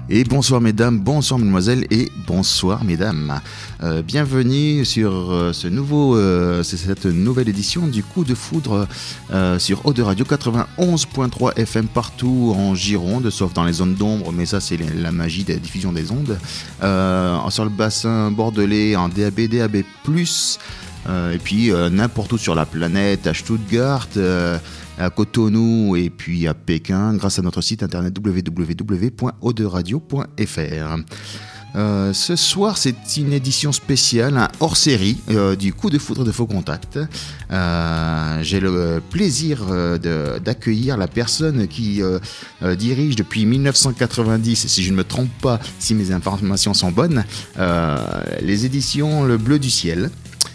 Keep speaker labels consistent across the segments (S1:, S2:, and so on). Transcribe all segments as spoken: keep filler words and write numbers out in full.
S1: Et bonsoir mesdames, bonsoir mesdemoiselles et bonsoir mesdames. Euh, bienvenue sur euh, ce nouveau, euh, c'est cette nouvelle édition du Coup de Foudre euh, sur Eau de Radio quatre-vingt-onze point trois F M partout en Gironde, sauf dans les zones d'ombre, mais ça c'est la magie de la diffusion des ondes. Euh, sur le bassin bordelais en D A B, D A B plus, euh, et puis euh, n'importe où sur la planète, à Stuttgart, euh, à Cotonou et puis à Pékin grâce à notre site internet w w w point eau de radio point f r. Euh, ce soir, c'est une édition spéciale, un hors-série euh, du Coup de Foudre de Faux Contact. Euh, j'ai le plaisir euh, de, d'accueillir la personne qui euh, euh, dirige depuis dix-neuf cent quatre-vingt-dix, si je ne me trompe pas, si mes informations sont bonnes, euh, les éditions Le Bleu du Ciel.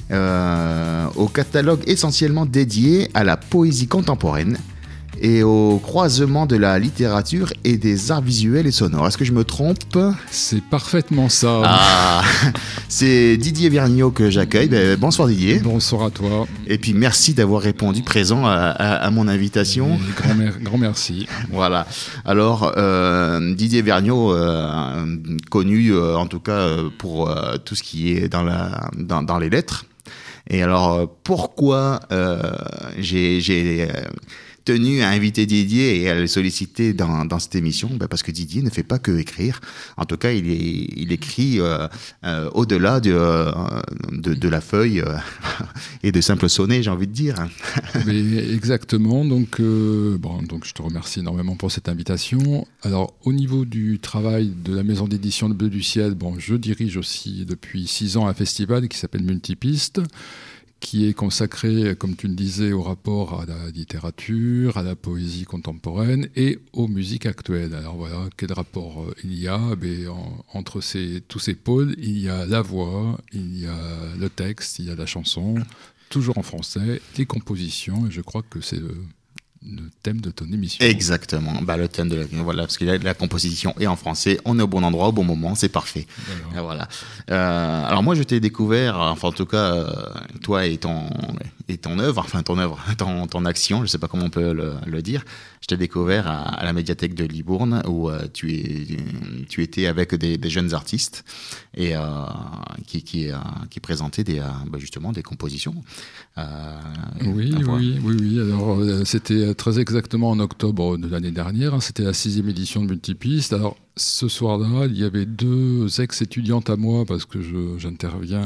S1: Euh, au catalogue essentiellement dédié à la poésie contemporaine et au croisement de la littérature et des arts visuels et sonores. Est-ce que je me trompe ?
S2: C'est parfaitement ça.
S1: Ah, c'est Didier Vergniaud que j'accueille. Ben, bonsoir Didier.
S2: Bonsoir à toi.
S1: Et puis merci d'avoir répondu présent à, à, à mon invitation.
S2: Grand, mer- grand merci.
S1: Voilà. Alors euh, Didier Vergniaud, euh, connu euh, en tout cas pour euh, tout ce qui est dans, la, dans, dans les lettres. Et alors, pourquoi euh, j'ai, j'ai euh, tenu à inviter Didier et à le solliciter dans, dans cette émission ? Ben parce que Didier ne fait pas que écrire. En tout cas, il, est, il écrit euh, euh, au-delà de, euh, de, de la feuille euh, et de simple sonnet, j'ai envie de dire.
S2: Mais exactement. Donc, euh, bon, donc, je te remercie énormément pour cette invitation. Alors, au niveau du travail de la maison d'édition Le Bleu du Ciel, bon, je dirige aussi depuis six ans un festival qui s'appelle Multipiste, qui est consacré, comme tu le disais, au rapport à la littérature, à la poésie contemporaine et aux musiques actuelles. Alors voilà, quel rapport il y a ? Ben, en, entre ces, tous ces pôles, il y a la voix, il y a le texte, il y a la chanson, toujours en français, les compositions, et je crois que c'est le, le thème de ton émission.
S1: Exactement, bah, le thème de la, voilà, parce que la, la composition est en français, on est au bon endroit, au bon moment, c'est parfait. Voilà. voilà. Euh, alors moi je t'ai découvert, enfin en tout cas euh, toi et ton et ton œuvre, enfin ton œuvre, ton, ton action, je sais pas comment on peut le, le dire. Je t'ai découvert à, à la médiathèque de Libourne où euh, tu es tu étais avec des, des jeunes artistes et euh, qui qui euh, qui présentaient des euh, bah, justement des compositions.
S2: Euh, oui, oui, oui, oui. Alors euh, c'était très exactement en octobre de l'année dernière. Hein, c'était la sixième édition de Multipiste. Alors ce soir-là, il y avait deux ex-étudiantes à moi parce que je, j'interviens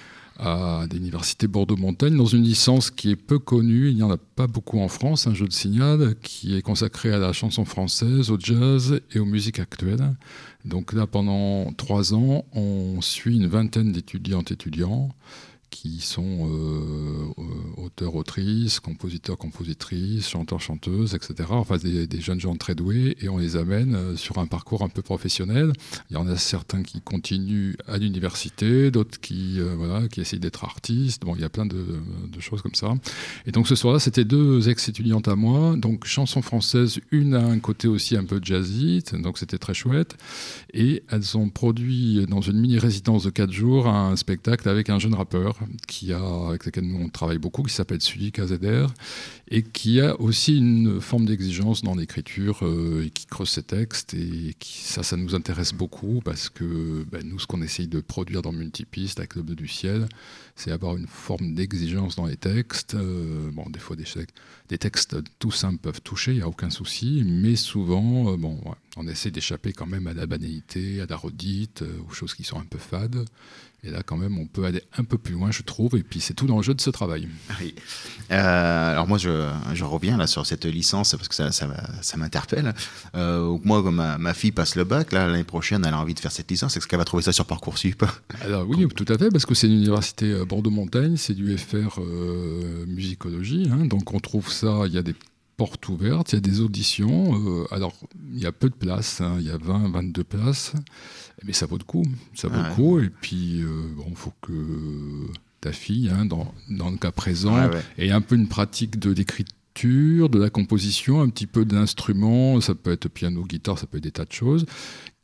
S2: à l'université Bordeaux-Montagne dans une licence qui est peu connue, il n'y en a pas beaucoup en France, un jeu de signal qui est consacré à la chanson française, au jazz et aux musiques actuelles. Donc là, pendant trois ans, on suit une vingtaine d'étudiantes et étudiants qui sont euh, auteurs, autrices, compositeurs, compositrices, chanteurs, chanteuses, et cetera. Enfin, des, des jeunes gens très doués, et on les amène sur un parcours un peu professionnel. Il y en a certains qui continuent à l'université, d'autres qui, euh, voilà, qui essayent d'être artistes. Bon, il y a plein de, de choses comme ça. Et donc ce soir-là, c'était deux ex-étudiantes à moi, donc chansons françaises, une à un côté aussi un peu jazzy, donc c'était très chouette. Et elles ont produit dans une mini-résidence de quatre jours un spectacle avec un jeune rappeur qui a, avec lequel nous on travaille beaucoup, qui s'appelle Sully K Z R, et qui a aussi une forme d'exigence dans l'écriture, euh, et qui creuse ses textes, et qui, ça, ça nous intéresse beaucoup, parce que ben, nous, ce qu'on essaye de produire dans Multipiste, avec Le Bleu du Ciel, c'est avoir une forme d'exigence dans les textes. Euh, bon, des fois, des, des textes tout simples peuvent toucher, il n'y a aucun souci, mais souvent, euh, bon, ouais, on essaie d'échapper quand même à la banalité, à la redite, euh, aux choses qui sont un peu fades. Et là, quand même, on peut aller un peu plus loin, je trouve. Et puis, c'est tout l'enjeu de ce travail.
S1: Oui. Euh, alors moi, je, je reviens là sur cette licence parce que ça, ça, ça m'interpelle. Euh, moi, comme ma, ma fille passe le bac, là, l'année prochaine, elle a envie de faire cette licence. Est-ce qu'elle va trouver ça sur Parcoursup ?
S2: Alors oui, tout à fait, parce que c'est l'université Bordeaux-Montagne, c'est du F R euh, musicologie. Hein, donc, on trouve ça, il y a des portes ouvertes, il y a des auditions. Euh, alors, il y a peu de places, hein, il y a vingt, vingt-deux places. Mais ça vaut le coup, ça vaut ah, le coup. Ouais. Et puis, il euh, bon, faut que ta fille, hein, dans, dans le cas présent, ouais, ouais. ait un peu une pratique de l'écriture, de la composition, un petit peu d'instruments. Ça peut être piano, guitare, ça peut être des tas de choses.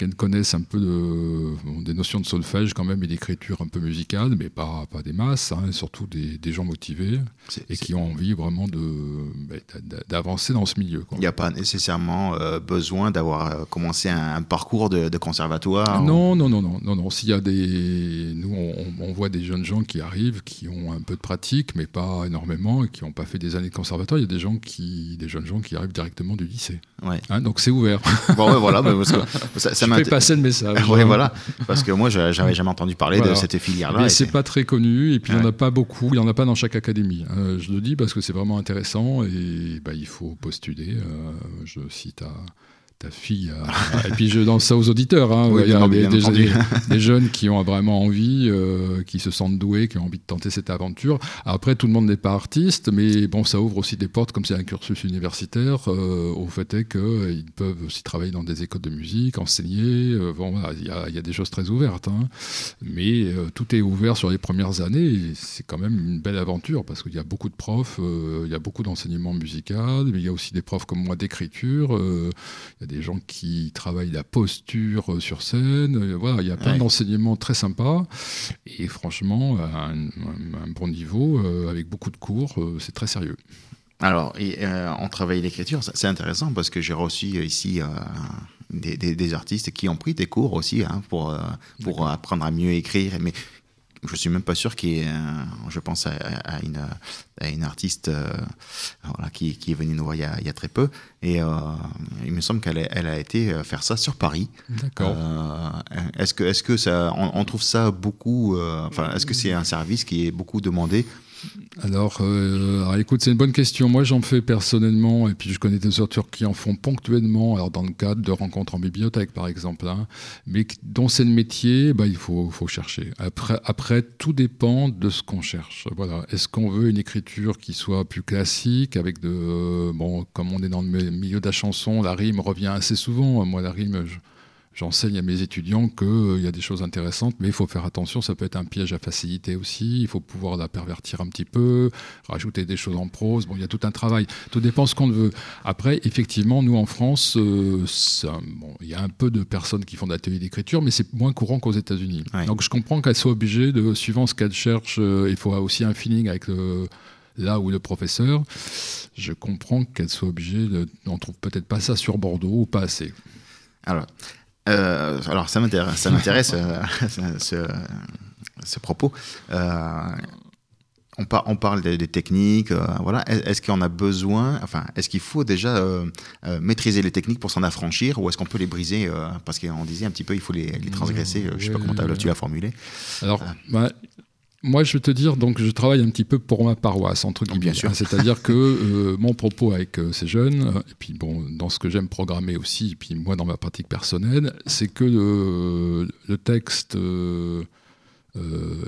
S2: qu'elles connaissent un peu de, bon, des notions de solfège quand même et d'écriture un peu musicale, mais pas, pas des masses, hein, et surtout des, des gens motivés c'est, et c'est... qui ont envie vraiment de, bah, d'avancer dans ce milieu.
S1: Il n'y a pas nécessairement euh, besoin d'avoir commencé un, un parcours de, de conservatoire.
S2: Non, ou... non, non, non, non, non. S'il y a des, nous, on, on voit des jeunes gens qui arrivent, qui ont un peu de pratique, mais pas énormément, et qui n'ont pas fait des années de conservatoire. Il y a des gens qui, des jeunes gens qui arrivent directement du lycée.
S1: Ouais.
S2: Hein, donc c'est ouvert.
S1: Bon, ouais, voilà. Bah, parce que ça, ça
S2: je fais passer le message.
S1: Oui, voilà. Parce que moi, je n'avais jamais entendu parler voilà. de cette filière-là.
S2: Mais
S1: et
S2: c'est
S1: c'est
S2: pas très connu, et puis il
S1: ouais.
S2: n'y en a pas beaucoup, il n'y en a pas dans chaque académie. Euh, je le dis parce que c'est vraiment intéressant, et bah, il faut postuler. Euh, je cite à... ta fille. Euh, et puis je lance ça aux auditeurs. Hein.
S1: Oui,
S2: il y a
S1: non,
S2: des, des, des, des jeunes qui ont vraiment envie, euh, qui se sentent doués, qui ont envie de tenter cette aventure. Après, tout le monde n'est pas artiste, mais bon, ça ouvre aussi des portes, comme c'est un cursus universitaire, euh, au fait est qu'ils peuvent aussi travailler dans des écoles de musique, enseigner. Euh, bon, voilà, il y a, il y a des choses très ouvertes. Hein. Mais euh, tout est ouvert sur les premières années. Et c'est quand même une belle aventure, parce qu'il y a beaucoup de profs, euh, il y a beaucoup d'enseignement musical, mais il y a aussi des profs comme moi d'écriture. Euh, il y a des gens qui travaillent la posture sur scène. Voilà, il y a plein ouais. d'enseignements très sympas. Et franchement, à un, un bon niveau, euh, avec beaucoup de cours, euh, c'est très sérieux.
S1: Alors, et, euh, on travaille l'écriture, c'est intéressant parce que j'ai reçu ici euh, des, des, des artistes qui ont pris des cours aussi hein, pour, euh, pour apprendre à mieux écrire. Mais je suis même pas sûr qu'il y ait, euh, je pense à, à, une, à une artiste euh, voilà, qui, qui est venue nous voir il y a, il y a très peu, et euh, il me semble qu'elle a, elle a été faire ça sur Paris.
S2: D'accord.
S1: Euh, est-ce que, est-ce que ça, on, on trouve ça beaucoup, euh, enfin, est-ce que c'est un service qui est beaucoup demandé?
S2: Alors, euh, alors, écoute, c'est une bonne question. Moi, j'en fais personnellement, et puis je connais des auteurs qui en font ponctuellement, alors dans le cadre de rencontres en bibliothèque, par exemple, hein, mais dont c'est le métier, bah, il faut, faut chercher. Après, après, tout dépend de ce qu'on cherche. Voilà. Est-ce qu'on veut une écriture qui soit plus classique, avec de, euh, bon, comme on est dans le milieu de la chanson, la rime revient assez souvent. Moi, la rime, je, J'enseigne à mes étudiants qu'il euh, y a des choses intéressantes, mais il faut faire attention, ça peut être un piège à facilité aussi, il faut pouvoir la pervertir un petit peu, rajouter des choses en prose, bon, il y a tout un travail, tout dépend ce qu'on veut. Après, effectivement, nous en France, euh, ça, bon, il y a un peu de personnes qui font de l'atelier d'écriture, mais c'est moins courant qu'aux États-Unis. Ouais. Donc je comprends qu'elles soient obligées, de, suivant ce qu'elles cherchent, euh, il faut aussi un feeling avec le... là où le professeur, je comprends qu'elle soit obligée de... on ne trouve peut-être pas ça sur Bordeaux ou pas assez.
S1: Alors, euh, alors ça m'intéresse, ça m'intéresse euh, ce, ce propos. Euh, on, par, on parle des, des techniques, euh, voilà. Est-ce qu'il y en a besoin, enfin, est-ce qu'il faut déjà euh, euh, maîtriser les techniques pour s'en affranchir, ou est-ce qu'on peut les briser euh, parce qu'on disait un petit peu, il faut les, les transgresser. Je ne sais pas comment tu l'as formulé.
S2: Alors, euh, bah, moi, je vais te dire, donc, je travaille un petit peu pour ma paroisse, entre guillemets.
S1: Bien sûr.
S2: Hein, c'est-à-dire que euh, mon propos avec euh, ces jeunes, euh, et puis bon, dans ce que j'aime programmer aussi, et puis moi, dans ma pratique personnelle, c'est que le, le texte, euh, euh,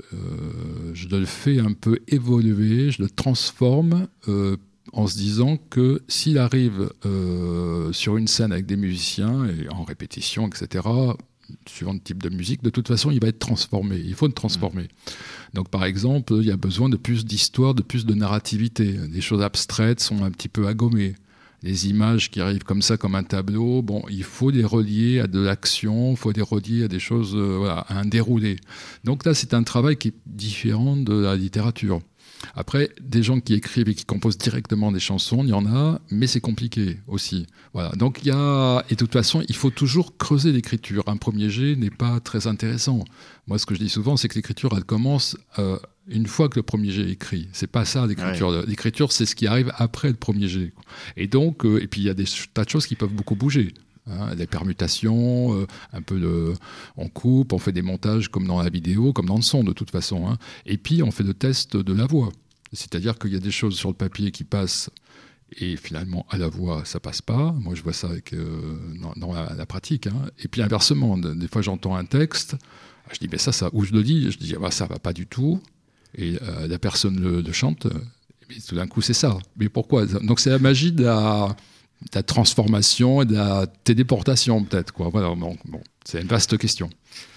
S2: je le fais un peu évoluer, je le transforme euh, en se disant que s'il arrive euh, sur une scène avec des musiciens, et en répétition, et cetera, suivant le type de musique, de toute façon, il va être transformé. Il faut le transformer. Donc, par exemple, il y a besoin de plus d'histoire, de plus de narrativité. Des choses abstraites sont un petit peu à gommer. Les images qui arrivent comme ça, comme un tableau, bon, il faut les relier à de l'action, il faut les relier à des choses, euh, voilà, à un déroulé. Donc là, c'est un travail qui est différent de la littérature. Après, des gens qui écrivent et qui composent directement des chansons, il y en a, mais c'est compliqué aussi. Voilà. Donc il y a, et de toute façon, il faut toujours creuser l'écriture. Un premier jet n'est pas très intéressant. Moi, ce que je dis souvent, c'est que l'écriture, elle commence euh, une fois que le premier jet est écrit. C'est pas ça l'écriture. Ouais. L'écriture, c'est ce qui arrive après le premier jet. Et donc, euh, et puis il y a des tas de choses qui peuvent beaucoup bouger. Hein, des permutations, euh, un peu de, on coupe, on fait des montages comme dans la vidéo, comme dans le son de toute façon. Hein. Et puis on fait le test de la voix, c'est-à-dire qu'il y a des choses sur le papier qui passent et finalement à la voix ça passe pas. Moi je vois ça avec, euh, dans, dans la, la pratique. Hein. Et puis inversement, des fois j'entends un texte, je dis mais ça, ça, ou je le dis, je dis ah, bah, ça va pas du tout, et euh, la personne le, le chante, mais tout d'un coup c'est ça. Mais pourquoi ? Donc c'est la magie de la de la transformation et de la téléportation peut-être, quoi. Voilà, donc, bon, c'est une vaste question.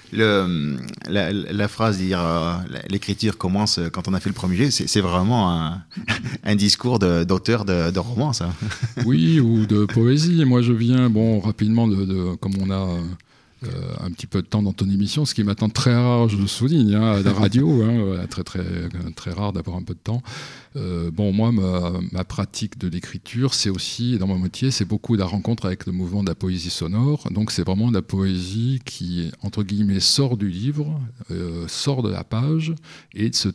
S1: Le, la, la phrase dire euh, l'écriture commence quand on a fait le premier jet, c'est, c'est vraiment un, un discours de, d'auteur de, de roman, ça.
S2: Oui, ou de poésie. Moi, je viens, bon, rapidement, de, de, comme on a Euh, un petit peu de temps dans ton émission, ce qui est maintenant très rare, je le souligne, hein, à la radio, hein, très, très, très rare d'avoir un peu de temps. Euh, bon, moi, ma, ma pratique de l'écriture, c'est aussi, dans mon métier, c'est beaucoup la rencontre avec le mouvement de la poésie sonore. Donc, c'est vraiment de la poésie qui, entre guillemets, sort du livre, euh, sort de la page et se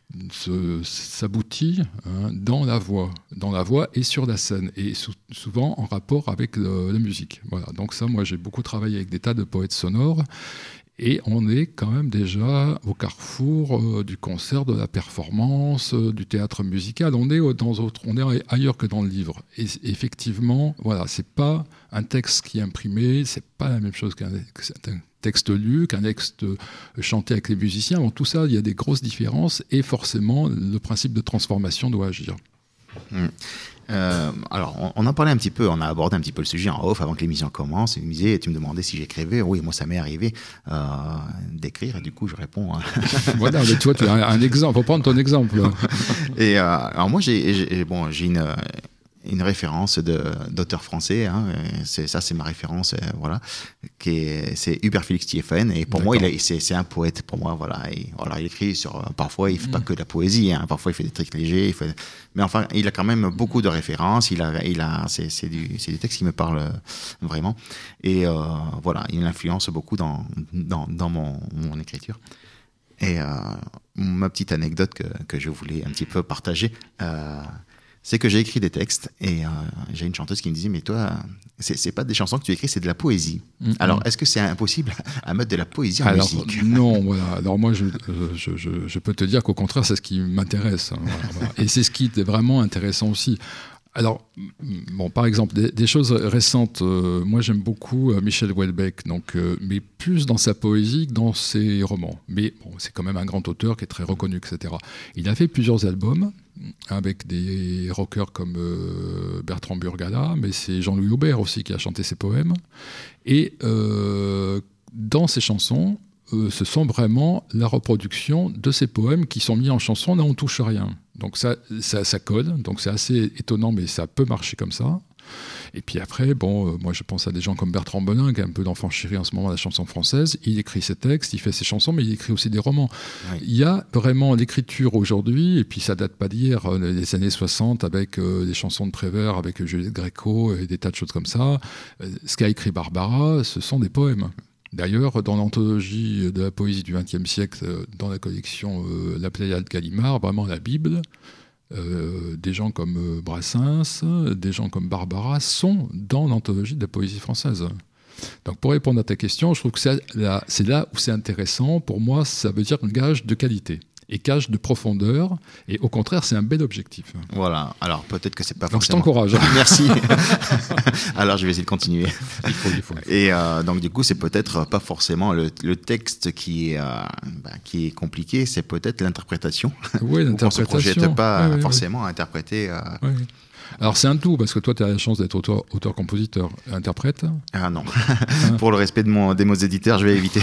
S2: Se, s'aboutit hein, dans la voix, dans la voix et sur la scène, et sou- souvent en rapport avec le, la musique. Voilà. Donc ça, moi, j'ai beaucoup travaillé avec des tas de poètes sonores, et on est quand même déjà au carrefour euh, du concert, de la performance, euh, du théâtre musical. On est dans autre, on est ailleurs que dans le livre. Et effectivement, voilà, c'est pas un texte qui est imprimé, c'est pas la même chose qu'un, qu'un texte lu, qu'un texte chanté avec les musiciens. Bon, tout ça, il y a des grosses différences, et forcément, le principe de transformation doit agir.
S1: Mmh. Euh, alors, on, on en parlait un petit peu, on a abordé un petit peu le sujet en off avant que l'émission commence. Et tu me disais, tu me demandais si j'écrivais. Oui, moi, ça m'est arrivé euh, d'écrire, et du coup, je réponds.
S2: Voilà, mais toi, tu as un, un exemple. Faut prendre ton exemple.
S1: Et euh, alors, moi, j'ai, j'ai, bon, j'ai une. une référence de, d'auteur français, hein, c'est, ça c'est ma référence, euh, voilà, qui est, c'est Hubert Félix Thiéphane, et pour D'accord. moi il a, c'est, c'est un poète pour moi, voilà, et, voilà, il écrit sur, parfois il fait mmh. pas que de la poésie, hein, parfois il fait des trucs légers, il fait, mais enfin il a quand même beaucoup de références, il a, il a, c'est, c'est, du, c'est des textes qui me parlent vraiment, et euh, voilà, il influence beaucoup dans, dans, dans mon, mon écriture. Et euh, ma petite anecdote que, que je voulais un petit peu partager, euh, c'est que j'ai écrit des textes, et euh, j'ai une chanteuse qui me disait, mais toi, c'est, c'est pas des chansons que tu écris, c'est de la poésie. Mm-hmm. Alors, est-ce que c'est impossible à mettre de la poésie en
S2: Alors,
S1: musique ?
S2: Non, voilà. Alors moi, je, je, je, je peux te dire qu'au contraire, c'est ce qui m'intéresse. Hein, voilà, voilà. Et c'est ce qui est vraiment intéressant aussi. Alors, bon, par exemple, des, des choses récentes. Euh, moi, j'aime beaucoup euh, Michel Houellebecq, donc, euh, mais plus dans sa poésie que dans ses romans. Mais bon, c'est quand même un grand auteur qui est très reconnu, et cetera. Il a fait plusieurs albums avec des rockers comme euh, Bertrand Burgala, mais c'est Jean-Louis Aubert aussi qui a chanté ses poèmes. Et euh, dans ses chansons, euh, ce sont vraiment la reproduction de ces poèmes qui sont mis en chanson, là on touche à rien. Donc ça, ça, ça code, donc c'est assez étonnant, mais ça peut marcher comme ça. Et puis après, bon, euh, moi je pense à des gens comme Bertrand Belin, qui est un peu d'enfant chéri en ce moment à la chanson française. Il écrit ses textes, il fait ses chansons, mais il écrit aussi des romans. Oui. Il y a vraiment l'écriture aujourd'hui, et puis ça date pas d'hier, euh, les années soixante, avec euh, des chansons de Prévert, avec Juliette Gréco, et des tas de choses comme ça. Euh, ce qu'a écrit Barbara, ce sont des poèmes. D'ailleurs, dans l'anthologie de la poésie du vingtième siècle, euh, dans la collection euh, La Pléiade Gallimard, vraiment la Bible, Euh, des gens comme euh, Brassens, des gens comme Barbara sont dans l'anthologie de la poésie française. Donc pour répondre à ta question, je trouve que c'est là, c'est là où c'est intéressant. Pour moi, ça veut dire un gage de qualité et gage de profondeur, et au contraire, c'est un bel objectif.
S1: Voilà, alors peut-être que c'est pas
S2: donc
S1: forcément...
S2: Donc je t'encourage.
S1: Merci. Alors je vais essayer de continuer.
S2: Il faut, il faut.
S1: Et euh, donc du coup, c'est peut-être pas forcément le, le texte qui est, euh, bah, qui est compliqué, c'est peut-être l'interprétation.
S2: Oui, l'interprétation.
S1: On se projette pas
S2: oui, oui,
S1: forcément
S2: oui.
S1: à interpréter... Euh...
S2: Oui, oui. Alors c'est un tout, parce que toi tu as la chance d'être auteur, auteur compositeur, interprète.
S1: Ah non, hein? Pour le respect de, mon, de mes éditeurs, je vais éviter.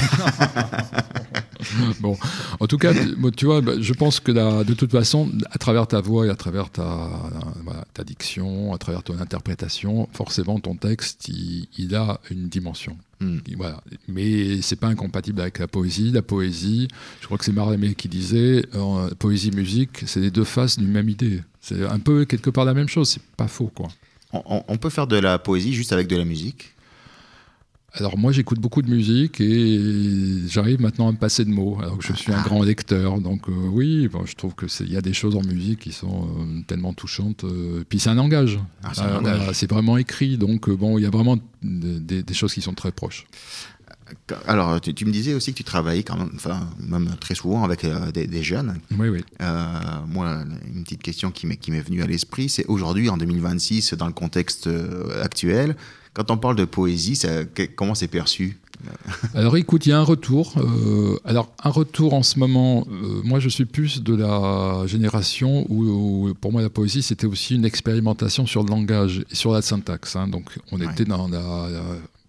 S2: Bon, en tout cas, tu vois, je pense que là, de toute façon, à travers ta voix et à travers ta, voilà, ta diction, à travers ton interprétation, forcément ton texte, il, il a une dimension. Mm. Voilà. Mais c'est pas incompatible avec la poésie. La poésie, je crois que c'est Mallarmé qui disait, euh, poésie, musique, c'est les deux faces d'une même idée. C'est un peu quelque part la même chose. C'est pas faux, quoi.
S1: On, on peut faire de la poésie juste avec de la musique?
S2: Alors moi j'écoute beaucoup de musique et j'arrive maintenant à me passer de mots, alors que je suis un grand lecteur, donc euh, oui, bon, je trouve qu'il y a des choses en musique qui sont euh, tellement touchantes, euh, puis c'est un langage,
S1: ah, c'est, un euh, langage.
S2: Voilà, c'est vraiment écrit, donc euh, bon, il y a vraiment des, des choses qui sont très proches.
S1: Alors, tu, tu me disais aussi que tu travaillais quand même, enfin, même très souvent avec euh, des, des jeunes.
S2: Oui, oui.
S1: Euh, moi, une petite question qui m'est, qui m'est venue à l'esprit, c'est aujourd'hui, en deux mille vingt-six, dans le contexte euh, actuel, quand on parle de poésie, ça, que, comment c'est perçu?
S2: Alors écoute, il y a un retour. Euh, alors un retour en ce moment, euh, moi je suis plus de la génération où, où pour moi la poésie c'était aussi une expérimentation sur le langage et sur la syntaxe. Hein, donc on ouais. était dans la, la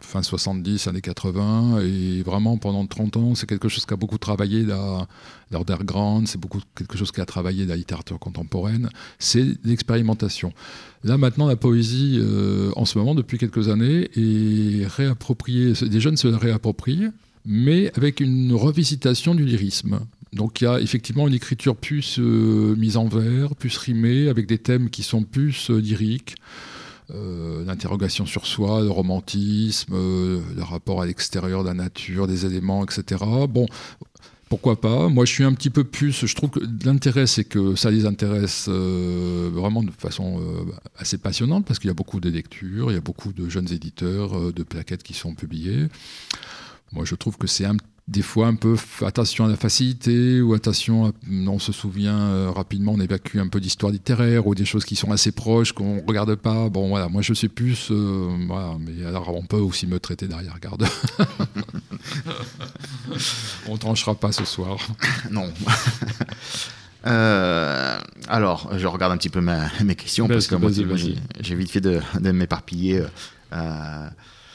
S2: fin soixante-dix, années quatre-vingts, et vraiment pendant trente ans, c'est quelque chose qui a beaucoup travaillé la, l'underground, c'est beaucoup, quelque chose qui a travaillé la littérature contemporaine, c'est l'expérimentation. Là maintenant, la poésie, euh, en ce moment, depuis quelques années, est réappropriée, des jeunes se la réapproprient, mais avec une revisitation du lyrisme. Donc il y a effectivement une écriture plus euh, mise en vers, plus rimée, avec des thèmes qui sont plus euh, lyriques. Euh, l'interrogation sur soi, le romantisme, euh, le rapport à l'extérieur de la nature, des éléments, et cetera. Bon, pourquoi pas ? Moi, je suis un petit peu plus... Je trouve que l'intérêt, c'est que ça les intéresse euh, vraiment de façon euh, assez passionnante, parce qu'il y a beaucoup de lectures, il y a beaucoup de jeunes éditeurs, euh, de plaquettes qui sont publiées. Moi, je trouve que c'est un des fois un peu attention à la facilité, ou attention, à, on se souvient euh, rapidement, on évacue un peu d'histoire littéraire, ou des choses qui sont assez proches, qu'on ne regarde pas. Bon, voilà, moi je sais plus, euh, voilà, mais alors on peut aussi me traiter d'arrière-garde. On tranchera pas ce soir.
S1: Non. Euh, alors, je regarde un petit peu ma, mes questions,
S2: vas-y,
S1: parce que moi,
S2: vas-y,
S1: moi,
S2: vas-y.
S1: j'ai, j'ai vite fait de, de m'éparpiller. Euh,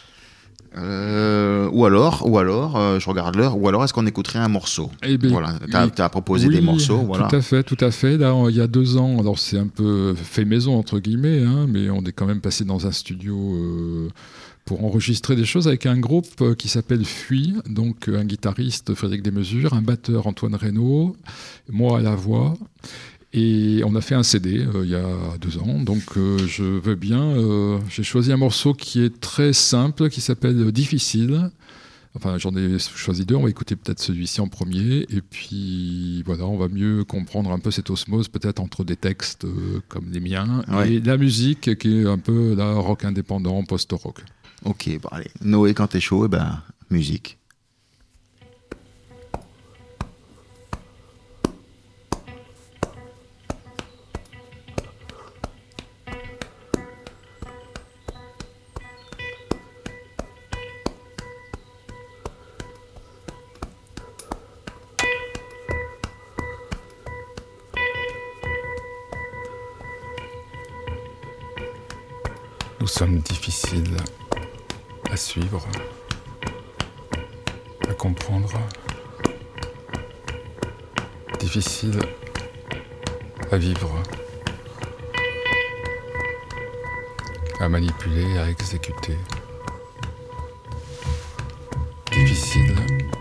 S1: Euh, ou alors, ou alors euh, je regarde l'heure, ou alors est-ce qu'on écouterait un morceau ?
S2: Eh bien,
S1: Voilà, tu as, as proposé
S2: oui,
S1: des morceaux. Voilà.
S2: Tout à fait, tout à fait. Là, il y a deux ans, alors c'est un peu fait maison, entre guillemets, hein, mais on est quand même passé dans un studio euh, pour enregistrer des choses avec un groupe qui s'appelle Fuy, donc un guitariste, Frédéric Desmesures, un batteur, Antoine Reynaud, moi à la voix. Et on a fait un C D euh, il y a deux ans, donc euh, je veux bien. Euh, j'ai choisi un morceau qui est très simple, qui s'appelle Difficile. Enfin, j'en ai choisi deux. On va écouter peut-être celui-ci en premier, et puis voilà, on va mieux comprendre un peu cette osmose, peut-être entre des textes euh, comme les miens ouais. et la musique qui est un peu la rock indépendant, post-rock.
S1: Ok, bon allez, Noé, quand t'es chaud, eh ben musique.
S3: Nous sommes difficiles à suivre, à comprendre, difficiles à vivre, à manipuler, à exécuter, difficiles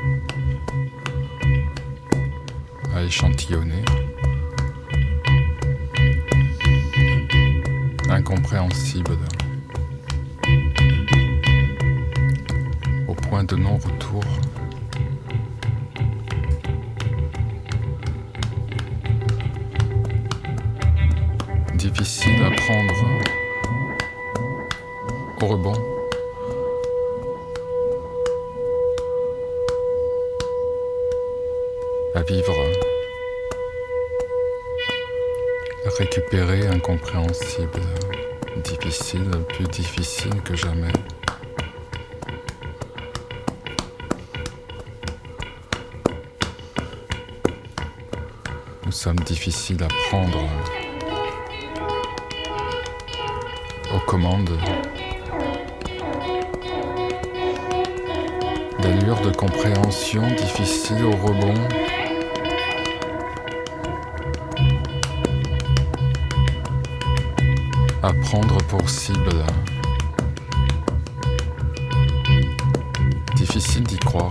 S3: à échantillonner, incompréhensibles au point de non-retour. Difficile à prendre au rebond. À vivre, à récupérer, incompréhensible, difficile, plus difficile que jamais. Nous sommes difficiles à prendre aux commandes, d'allure de compréhension difficile au rebond. À prendre pour cible. Difficile d'y croire.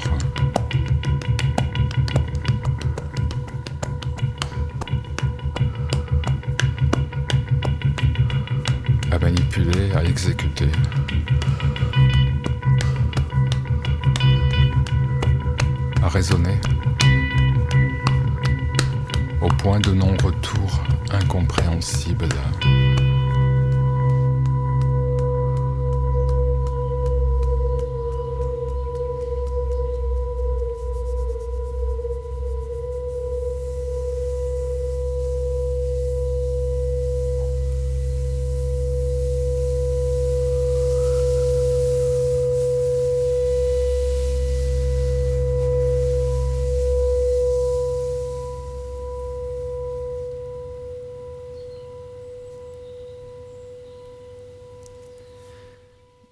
S3: À manipuler, à exécuter. À raisonner. Au point de non-retour incompréhensible.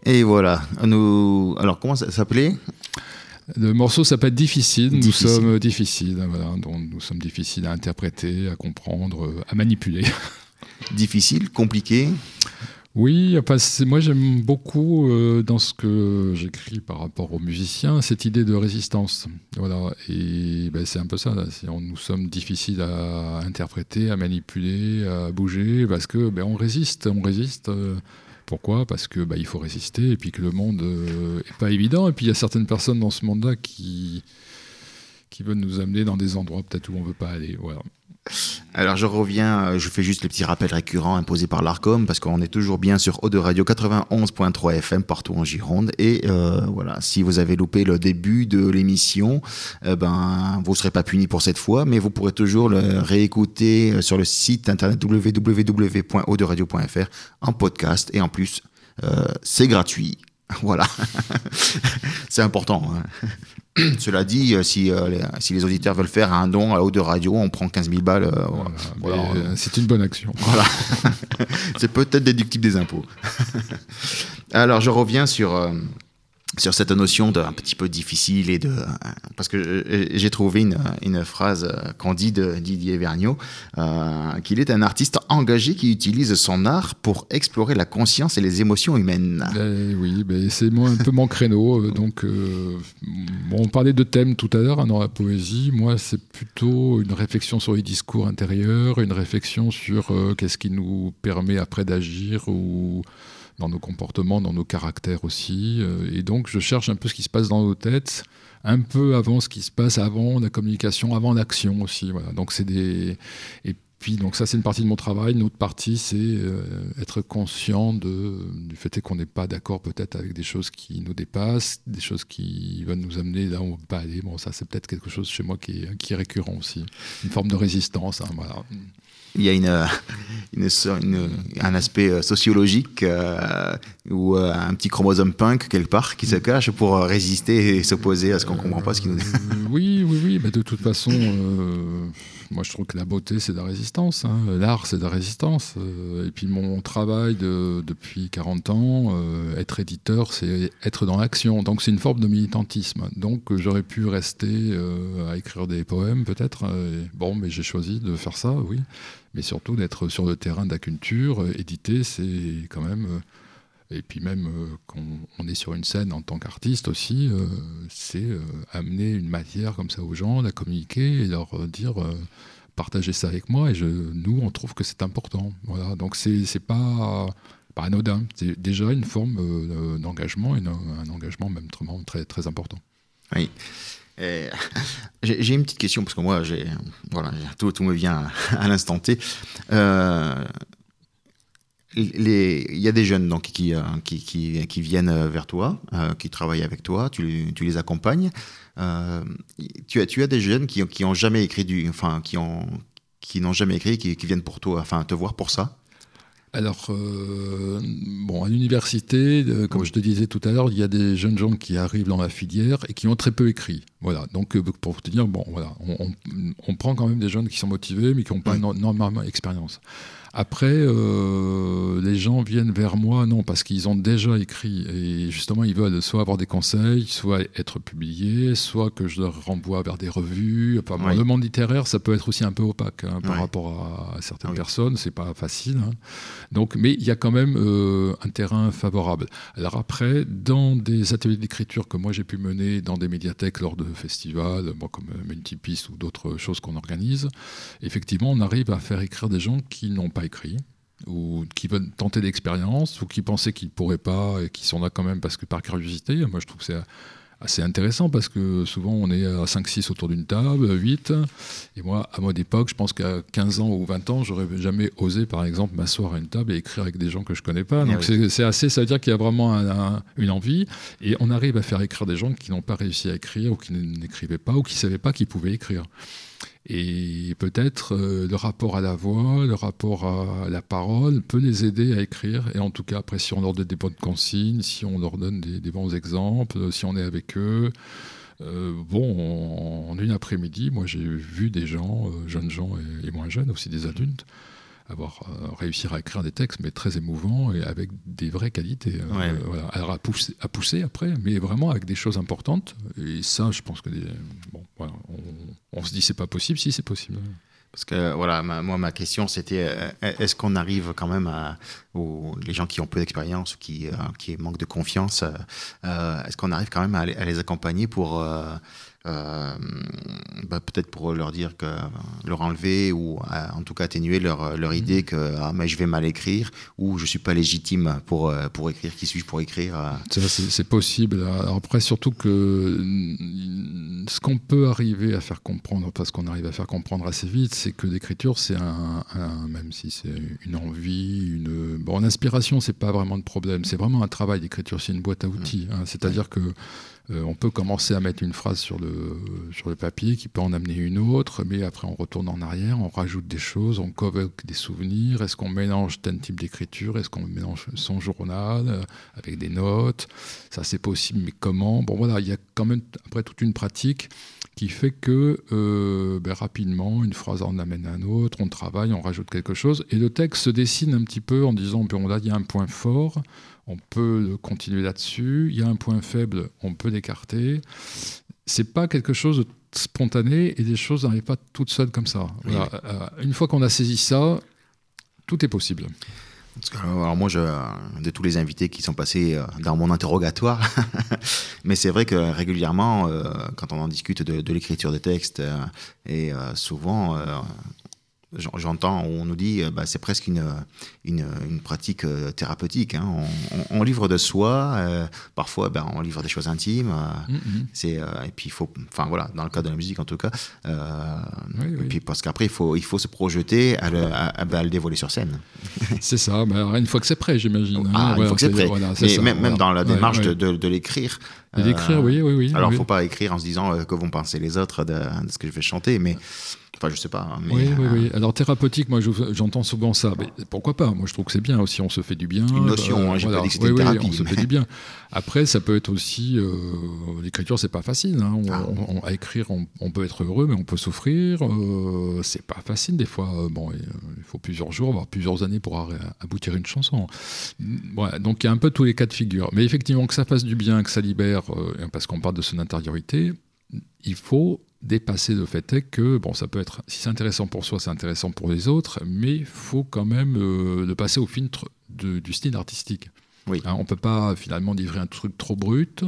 S1: Et voilà. Nous... Alors, comment ça s'appelait ?
S2: Le morceau s'appelle Difficile. Nous
S1: Difficile.
S2: sommes difficiles. Voilà. Donc, nous sommes difficiles à interpréter, à comprendre, à manipuler.
S1: Difficile, compliqué.
S2: Oui, enfin, c'est, moi j'aime beaucoup euh, dans ce que j'écris par rapport aux musiciens, cette idée de résistance. Voilà, et ben, c'est un peu ça. Là. C'est, on, nous sommes difficiles à interpréter, à manipuler, à bouger, parce que ben, on résiste, on résiste. Euh, pourquoi ? Parce que ben, il faut résister, et puis que le monde euh, est pas évident. Et puis il y a certaines personnes dans ce monde-là qui qui veulent nous amener dans des endroits peut-être où on veut pas aller. Voilà.
S1: Alors je reviens, je fais juste les petits rappels récurrents imposés par l'ARCOM parce qu'on est toujours bien sur Eau de Radio quatre-vingt-onze point trois F M partout en Gironde et euh, voilà, si vous avez loupé le début de l'émission, euh, ben vous ne serez pas puni pour cette fois, mais vous pourrez toujours le réécouter sur le site internet w w w point eau de radio point f r en podcast et en plus euh, c'est gratuit. Voilà, c'est important. Hein. Cela dit, si, euh, les, si les auditeurs veulent faire un don à Eau de Radio, on prend quinze mille balles. Euh,
S2: voilà,
S1: voilà,
S2: euh, c'est une bonne action.
S1: Voilà. C'est peut-être déductible des impôts. Alors, je reviens sur, euh, sur cette notion d'un petit peu difficile et de... Euh, parce que j'ai trouvé une, une phrase qu'on dit de Didier Vergniaud, euh, qu'il est un artiste engagé qui utilise son art pour explorer la conscience et les émotions humaines.
S2: Ben, oui, ben, c'est moi, un peu mon créneau. Donc, euh, bon, on parlait de thèmes tout à l'heure hein, dans la poésie. Moi, c'est plutôt une réflexion sur les discours intérieurs, une réflexion sur euh, qu'est-ce qui nous permet après d'agir ou... dans nos comportements, dans nos caractères aussi. Et donc, je cherche un peu ce qui se passe dans nos têtes, un peu avant ce qui se passe avant la communication, avant l'action aussi. Voilà. Donc, c'est des... Et puis, donc ça, c'est une partie de mon travail. Une autre partie, c'est euh, être conscient de, du fait qu'on n'est pas d'accord peut-être avec des choses qui nous dépassent, des choses qui veulent nous amener là où on ne peut pas aller. Bon, ça, c'est peut-être quelque chose chez moi qui est, qui est récurrent aussi. Une forme de résistance. Hein, voilà.
S1: Il y a une, une, une, un aspect sociologique euh, ou euh, un petit chromosome punk quelque part qui se cache pour résister et s'opposer à ce qu'on ne comprend pas ce qui nous...
S2: Euh, oui, oui, oui. Mais de toute façon, euh, moi je trouve que la beauté c'est de la résistance. Hein. L'art c'est de la résistance. Euh, et puis mon travail de, depuis quarante ans, euh, être éditeur, c'est être dans l'action. Donc c'est une forme de militantisme. Donc j'aurais pu rester euh, à écrire des poèmes peut-être. Euh, bon, mais j'ai choisi de faire ça, oui. Mais surtout d'être sur le terrain de la culture. Euh, éditer, c'est quand même... Euh, et puis même euh, quand on est sur une scène en tant qu'artiste aussi, euh, c'est euh, amener une matière comme ça aux gens, la communiquer et leur euh, dire euh, partagez ça avec moi. Et je, nous, on trouve que c'est important. Voilà. Donc c'est, c'est pas, pas anodin. C'est déjà une forme euh, d'engagement, et un engagement même très, très important.
S1: Oui. Et j'ai, j'ai une petite question parce que moi, j'ai, voilà, tout, tout me vient à, à l'instant T. Euh, Les, il y a des jeunes donc, qui, qui, qui, qui viennent vers toi, euh, qui travaillent avec toi, tu, tu les accompagnes. Euh, tu, as, tu as des jeunes qui, qui ont jamais écrit du, enfin, qui, ont, qui n'ont jamais écrit, qui, qui viennent pour toi, enfin, te voir pour ça.
S2: Alors, euh, bon, à l'université, euh, comme oui. je te disais tout à l'heure, il y a des jeunes gens qui arrivent dans la filière et qui ont très peu écrit. Voilà. Donc, euh, pour te dire, bon, voilà, on, on, on prend quand même des jeunes qui sont motivés, mais qui n'ont pas oui. énormément d'expérience. Après, euh, les gens viennent vers moi, non, parce qu'ils ont déjà écrit. Et justement, ils veulent soit avoir des conseils, soit être publiés, soit que je leur renvoie vers des revues. Enfin, oui. bon, le monde littéraire, ça peut être aussi un peu opaque hein, par oui. rapport à certaines oui. personnes. C'est pas facile. Hein. Donc, mais il y a quand même euh, un terrain favorable. Alors après, dans des ateliers d'écriture que moi j'ai pu mener dans des médiathèques lors de festivals, bon, comme Multipiste ou d'autres choses qu'on organise, effectivement, on arrive à faire écrire des gens qui n'ont pas écrit, ou qui veulent tenter l'expérience, ou qui pensaient qu'ils ne pourraient pas, et qui sont là quand même parce que par curiosité. Moi, je trouve que c'est assez intéressant, parce que souvent, on est à cinq six autour d'une table, huit, et moi, à mon époque, je pense qu'à quinze ans ou vingt ans, j'aurais jamais osé, par exemple, m'asseoir à une table et écrire avec des gens que je ne connais pas. Donc, oui. c'est, c'est assez, ça veut dire qu'il y a vraiment un, un, une envie, et on arrive à faire écrire des gens qui n'ont pas réussi à écrire, ou qui n'écrivaient pas, ou qui ne savaient pas qu'ils pouvaient écrire. Et peut-être euh, le rapport à la voix, le rapport à la parole peut les aider à écrire. Et en tout cas, après, si on leur donne des bonnes consignes, si on leur donne des, des bons exemples, si on est avec eux, euh, bon, en, en une après-midi, moi j'ai vu des gens, euh, jeunes gens et, et moins jeunes, aussi des adultes, avoir euh, réussir à écrire des textes, mais très émouvants et avec des vraies qualités. Euh,
S1: ouais.
S2: voilà. Alors à pousser, à pousser après, mais vraiment avec des choses importantes. Et ça, je pense que des, bon, voilà, on, on se dit c'est pas possible, si c'est possible.
S1: Parce que voilà, ma, moi ma question c'était euh, est-ce qu'on arrive quand même à aux, les gens qui ont peu d'expérience ou qui euh, qui manquent de confiance, euh, est-ce qu'on arrive quand même à les, à les accompagner pour euh, euh, bah, peut-être pour leur dire que leur enlever ou euh, en tout cas atténuer leur leur idée que ah mais je vais mal écrire ou je suis pas légitime pour euh, pour écrire, qui suis-je pour écrire euh...
S2: Ça, c'est, c'est possible. Alors après surtout que ce qu'on peut arriver à faire comprendre, parce qu'on arrive à faire comprendre assez vite, c'est que l'écriture c'est un, un même si c'est une envie, une bon l'inspiration c'est pas vraiment de problème, c'est vraiment un travail d'écriture, c'est une boîte à outils. Hein, c'est-à-dire que Euh, on peut commencer à mettre une phrase sur le, sur le papier qui peut en amener une autre, mais après on retourne en arrière, on rajoute des choses, on convoque des souvenirs. Est-ce qu'on mélange tel type d'écriture? Est-ce qu'on mélange son journal euh, avec des notes? Ça c'est possible, mais comment? Bon voilà, il y a quand même après toute une pratique qui fait que euh, ben, rapidement, une phrase en amène un autre, on travaille, on rajoute quelque chose, et le texte se dessine un petit peu en disant, bon là il y a un point fort, on peut continuer là-dessus, il y a un point faible, on peut l'écarter. C'est pas quelque chose de spontané et des choses n'arrivent pas toutes seules comme ça.
S1: Oui,
S2: voilà.
S1: oui.
S2: Euh, une fois qu'on a saisi ça, tout est possible.
S1: Parce que, alors moi, je, de tous les invités qui sont passés dans mon interrogatoire, mais c'est vrai que régulièrement, euh, quand on en discute de, de l'écriture des textes, euh, et euh, souvent, euh, j'entends, on nous dit, bah, c'est presque une, une, une pratique euh, thérapeutique. Hein. On, on, on livre de soi, euh, parfois ben, on livre des choses intimes. Euh, mm-hmm. c'est, euh, et puis il faut, enfin voilà, dans le cas de la musique en tout cas, euh, oui, oui. Et puis parce qu'après il faut, il faut se projeter à le, à, à, à le dévoiler sur scène.
S2: C'est ça, ben, une fois que c'est prêt, j'imagine.
S1: Ah,
S2: hein,
S1: une fois que c'est prêt.
S2: Voilà, c'est
S1: Mais
S2: ça,
S1: même,
S2: voilà.
S1: même dans la démarche
S2: ouais, ouais.
S1: De, de, de l'écrire.
S2: De l'écrire, euh, oui, oui, oui.
S1: Alors il
S2: oui.
S1: ne faut pas écrire en se disant euh, que vont penser les autres de, de ce que je vais chanter, mais. Enfin, je sais pas. Mais
S2: oui, oui,
S1: euh...
S2: oui. Alors, thérapeutique, moi, je, j'entends souvent ça. Mais pourquoi pas? Moi, je trouve que c'est bien aussi. On se fait du bien.
S1: Une notion, euh, hein, j'ai voilà. pas dit que c'était oui, une thérapie.
S2: Oui, on se fait du bien. Après, ça peut être aussi. Euh, l'écriture, c'est pas facile. Hein. On, ah. on, on, à écrire, on, on peut être heureux, mais on peut souffrir. Euh, c'est pas facile, des fois. Bon, et, euh, il faut plusieurs jours, voire plusieurs années pour aboutir une chanson. Voilà, donc, il y a un peu tous les cas de figure. Mais effectivement, que ça fasse du bien, que ça libère, euh, parce qu'on parle de son intériorité, il faut dépasser le fait est que, bon, ça peut être, si c'est intéressant pour soi, c'est intéressant pour les autres, mais il faut quand même euh, le passer au filtre de, du style artistique.
S1: Oui.
S2: Hein, on ne peut pas finalement livrer un truc trop brut,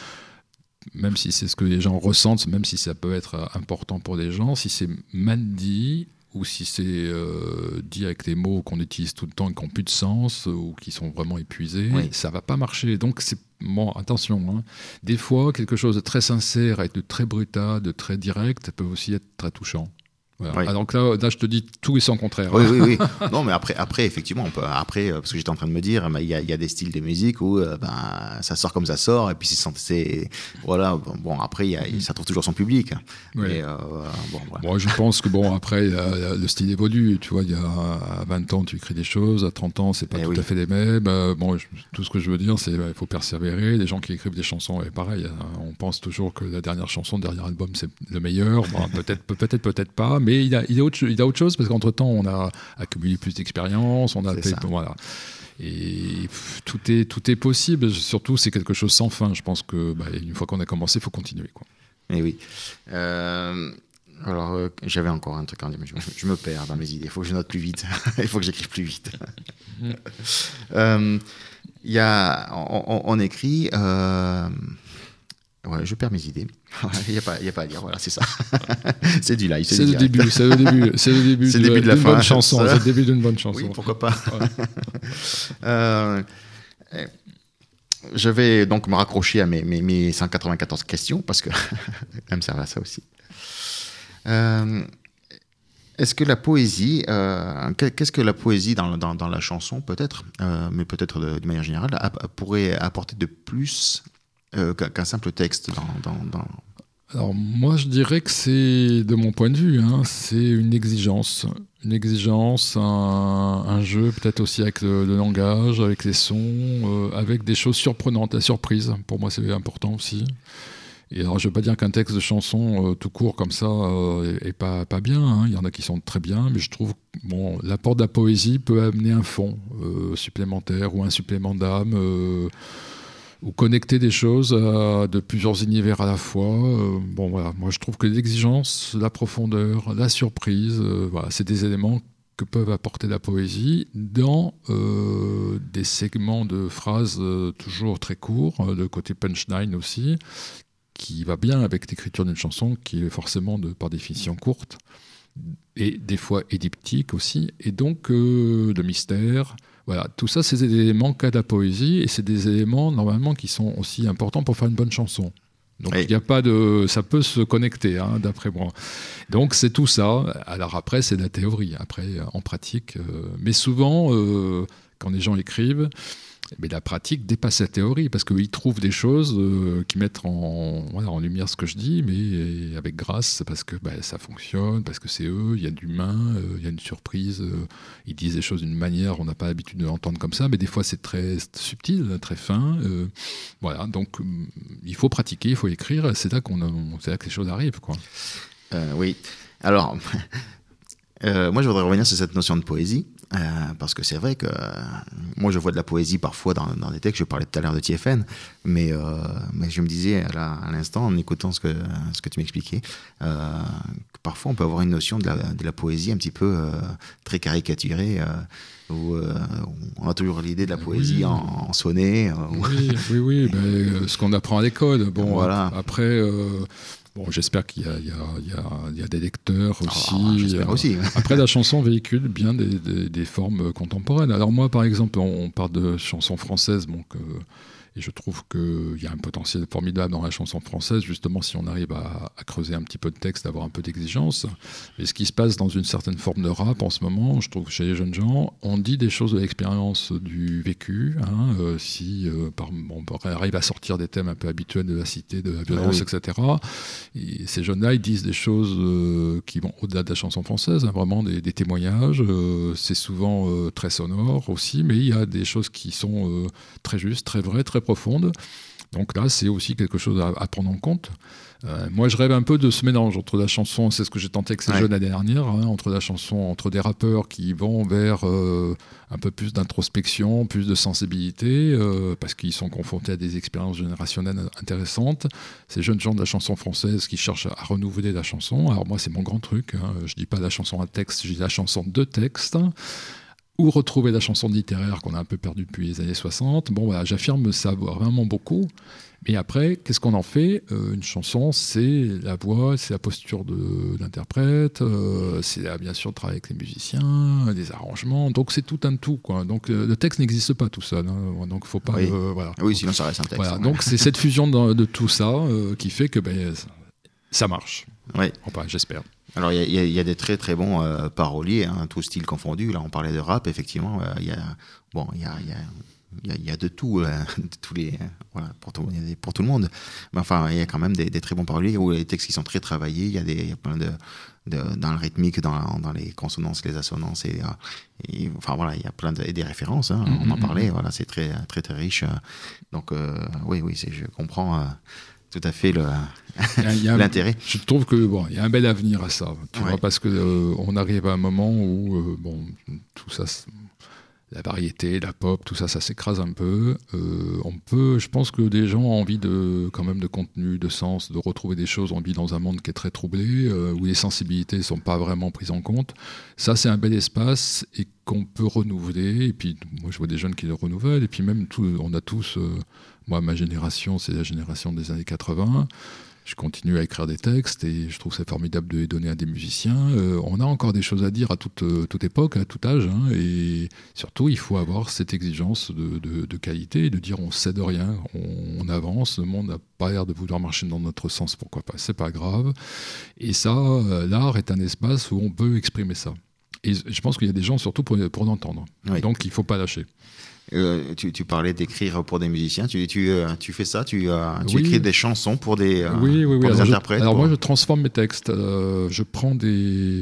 S2: même si c'est ce que les gens ressentent, même si ça peut être important pour les gens, si c'est mal dit, ou si c'est euh, dit avec des mots qu'on utilise tout le temps et qui n'ont plus de sens, ou qui sont vraiment épuisés, oui. ça ne va pas marcher. Donc, c'est bon, attention, hein. Des fois, quelque chose de très sincère, et de très brutal, de très direct, peut aussi être très touchant. Voilà. Oui. Alors là, là, je te dis tout et son contraire.
S1: Oui, oui, oui. Non, mais après, après effectivement, on peut, après, parce que j'étais en train de me dire, il y a, y a des styles de musique où euh, ben, ça sort comme ça sort, et puis c'est, c'est voilà. Bon, après, y a, ça trouve toujours son public.
S2: Oui.
S1: Et, euh, bon, voilà.
S2: Bon, je pense que bon, après, euh, le style évolue. Tu vois, il y a à vingt ans, tu écris des choses, à trente ans, c'est pas et tout oui. à fait les mêmes. Euh, bon, je, tout ce que je veux dire, c'est qu'il bah, faut persévérer. Les gens qui écrivent des chansons, et pareil, hein, on pense toujours que la dernière chanson, le dernier album, c'est le meilleur. Bon, peut-être, peut-être, peut-être pas, mais il a, il a autre Il y a autre chose parce qu'entre-temps, on a accumulé plus d'expérience, on a fait, voilà. Et pff, tout est tout est possible. Surtout, c'est quelque chose sans fin. Je pense que bah, une fois qu'on a commencé, il faut continuer, quoi.
S1: Et oui. Euh, alors, euh, j'avais encore un truc à dire, mais je, je me perds dans mes idées. Il faut que je note plus vite. Il faut que j'écrive plus vite. Il euh, y a, on, on écrit. Euh, Ouais, je perds mes idées. Il n'y a, a pas à dire. Voilà, c'est ça. C'est du live. C'est,
S2: c'est, le début, c'est le début. C'est le début.
S1: C'est
S2: le
S1: début de la
S2: d'une
S1: fin.
S2: Bonne chanson. C'est le début d'une bonne chanson.
S1: Oui, pourquoi pas. Ouais. euh, je vais donc me raccrocher à mes, mes, mes cent quatre-vingt-quatorze questions parce que ça me sert à ça aussi. Euh, Est-ce que la poésie, euh, qu'est-ce que la poésie dans, dans, dans la chanson peut-être, euh, mais peut-être de, de manière générale, a, pourrait apporter de plus Euh, qu'un simple texte dans, dans, dans...
S2: Alors moi je dirais que c'est, de mon point de vue, hein, c'est une exigence, une exigence, un, un jeu peut-être aussi avec le, le langage, avec les sons, euh, avec des choses surprenantes, la surprise, pour moi c'est important aussi. Et alors, je ne veux pas dire qu'un texte de chanson euh, tout court comme ça euh, est, est pas, pas bien. Hein. Il y en a qui sont très bien, mais je trouve que bon, l'apport de la poésie peut amener un fond euh, supplémentaire ou un supplément d'âme, euh, ou connecter des choses euh, de plusieurs univers à la fois. Euh, bon, voilà. Moi, je trouve que l'exigence, la profondeur, la surprise, euh, voilà, c'est des éléments que peuvent apporter la poésie dans euh, des segments de phrases euh, toujours très courts, de côté punchline aussi, qui va bien avec l'écriture d'une chanson qui est forcément de, par définition courte, et des fois édiptique aussi, et donc euh, de mystère. Voilà, tout ça, c'est des éléments qu'a de la poésie, et c'est des éléments normalement qui sont aussi importants pour faire une bonne chanson. Donc il n'y a pas de, ça peut se connecter, hein, d'après moi. Donc c'est tout ça. Alors après, c'est de la théorie. Après, en pratique, euh, mais souvent, euh, quand les gens écrivent, mais la pratique dépasse la théorie parce qu'ils trouvent des choses euh, qui mettent en, voilà, en lumière ce que je dis, mais avec grâce, parce que bah, ça fonctionne, parce que c'est eux, il y a de l'humain, il euh, y a une surprise, euh, ils disent des choses d'une manière, on n'a pas l'habitude de l'entendre comme ça, mais des fois c'est très subtil, très fin. Euh, voilà, donc euh, il faut pratiquer, il faut écrire, c'est là, qu'on a, c'est là que les choses arrivent, quoi.
S1: Euh, oui, alors, euh, moi je voudrais revenir sur cette notion de poésie. Euh, parce que c'est vrai que euh, moi je vois de la poésie parfois dans, dans des textes. Je parlais tout à l'heure de T F N, mais, euh, mais je me disais là, à l'instant en écoutant ce que, ce que tu m'expliquais, euh, que parfois on peut avoir une notion de la, de la poésie un petit peu euh, très caricaturée, euh, où euh, on a toujours l'idée de la poésie oui. en, en sonnet. Euh,
S2: oui, oui, oui, ben, ce qu'on apprend à l'école. Bon, voilà. Après. Euh... Bon, j'espère qu'il y a, il y a, il y a, il y a des lecteurs aussi.
S1: Oh, j'espère aussi.
S2: Après, la chanson véhicule bien des, des, des formes contemporaines. Alors moi, par exemple, on, on parle de chansons françaises, donc, euh, et je trouve qu'il y a un potentiel formidable dans la chanson française, justement, si on arrive à, à creuser un petit peu de texte, d'avoir un peu d'exigence. Mais ce qui se passe dans une certaine forme de rap en ce moment, je trouve que chez les jeunes gens, on dit des choses de l'expérience du vécu. Hein, euh, si euh, par, bon, on arrive à sortir des thèmes un peu habituels de la cité, de la violence, ah oui. et cetera. Et ces jeunes-là, ils disent des choses euh, qui vont au-delà de la chanson française, hein, vraiment des, des témoignages. Euh, c'est souvent euh, très sonore aussi, mais il y a des choses qui sont euh, très justes, très vraies, très profonde. Donc là, c'est aussi quelque chose à, à prendre en compte. Euh, moi, je rêve un peu de ce mélange entre la chanson, c'est ce que j'ai tenté avec ces ouais. jeunes l'année dernière, hein, entre la chanson, entre des rappeurs qui vont vers euh, un peu plus d'introspection, plus de sensibilité, euh, parce qu'ils sont confrontés à des expériences générationnelles intéressantes. Ces jeunes gens de la chanson française qui cherchent à renouveler la chanson. Alors moi, c'est mon grand truc. Hein. Je dis pas la chanson à texte, je dis la chanson de texte. Ou retrouver la chanson littéraire qu'on a un peu perdue depuis les années soixante. Bon, voilà, j'affirme savoir vraiment beaucoup. Mais après, qu'est-ce qu'on en fait ? euh, Une chanson, c'est la voix, c'est la posture de l'interprète, euh, c'est là, bien sûr, le travail avec les musiciens, les arrangements. Donc, c'est tout un tout, quoi. Donc, euh, le texte n'existe pas tout seul. Hein. Donc, faut pas...
S1: Oui.
S2: Euh, voilà.
S1: oui, sinon ça reste un texte.
S2: Voilà. Donc, c'est cette fusion de, de tout ça euh, qui fait que ben, ça marche.
S1: Oui.
S2: Enfin, j'espère.
S1: Alors, il y, y, y a des très très bons euh, paroliers, hein, tout style confondu. Là, on parlait de rap, effectivement. Il euh, y a, bon, il y a, y, a, y, a, y a de tout, euh, de tous les, euh, voilà, pour tout, pour tout le monde. Mais enfin, il y a quand même des, des très bons paroliers où les textes qui sont très travaillés. Il y a des, y a plein de, de, dans le rythmique, dans, dans les consonances, les assonances, et, et enfin voilà, il y a plein de et des références. Hein, mm-hmm. On en parlait. Voilà, c'est très très très riche. Donc euh, oui, oui, c'est, je comprends. Euh, tout à fait le, il y a, l'intérêt.
S2: Je trouve que bon, il y a un bel avenir à ça, tu ouais. vois, parce que euh, on arrive à un moment où euh, bon, tout ça, la variété, la pop, tout ça, ça s'écrase un peu. Euh, on peut, je pense que des gens ont envie de, quand même, de contenu, de sens, de retrouver des choses. On vit dans un monde qui est très troublé, euh, où les sensibilités ne sont pas vraiment prises en compte. Ça, c'est un bel espace et qu'on peut renouveler. Et puis, moi, je vois des jeunes qui le renouvellent. Et puis même, tout, on a tous. Euh, Moi, ma génération, c'est la génération des années quatre-vingts. Je continue à écrire des textes et je trouve ça formidable de les donner à des musiciens. Euh, on a encore des choses à dire à toute, euh, toute époque, à tout âge. Hein, et surtout, il faut avoir cette exigence de, de, de qualité et de dire on ne cède rien, on, on avance, le monde n'a pas l'air de vouloir marcher dans notre sens, pourquoi pas, c'est pas grave. Et ça, euh, l'art est un espace où on peut exprimer ça. Et je pense qu'il y a des gens surtout pour, pour l'entendre. Oui. Donc, il ne faut pas lâcher.
S1: Euh, tu, tu parlais d'écrire pour des musiciens. Tu, tu, euh, tu fais ça tu, euh, tu oui. écris des chansons pour des, euh,
S2: oui, oui, oui.
S1: pour des
S2: alors
S1: interprètes
S2: je, Alors
S1: pour...
S2: moi, je transforme mes textes. Euh, je prends des,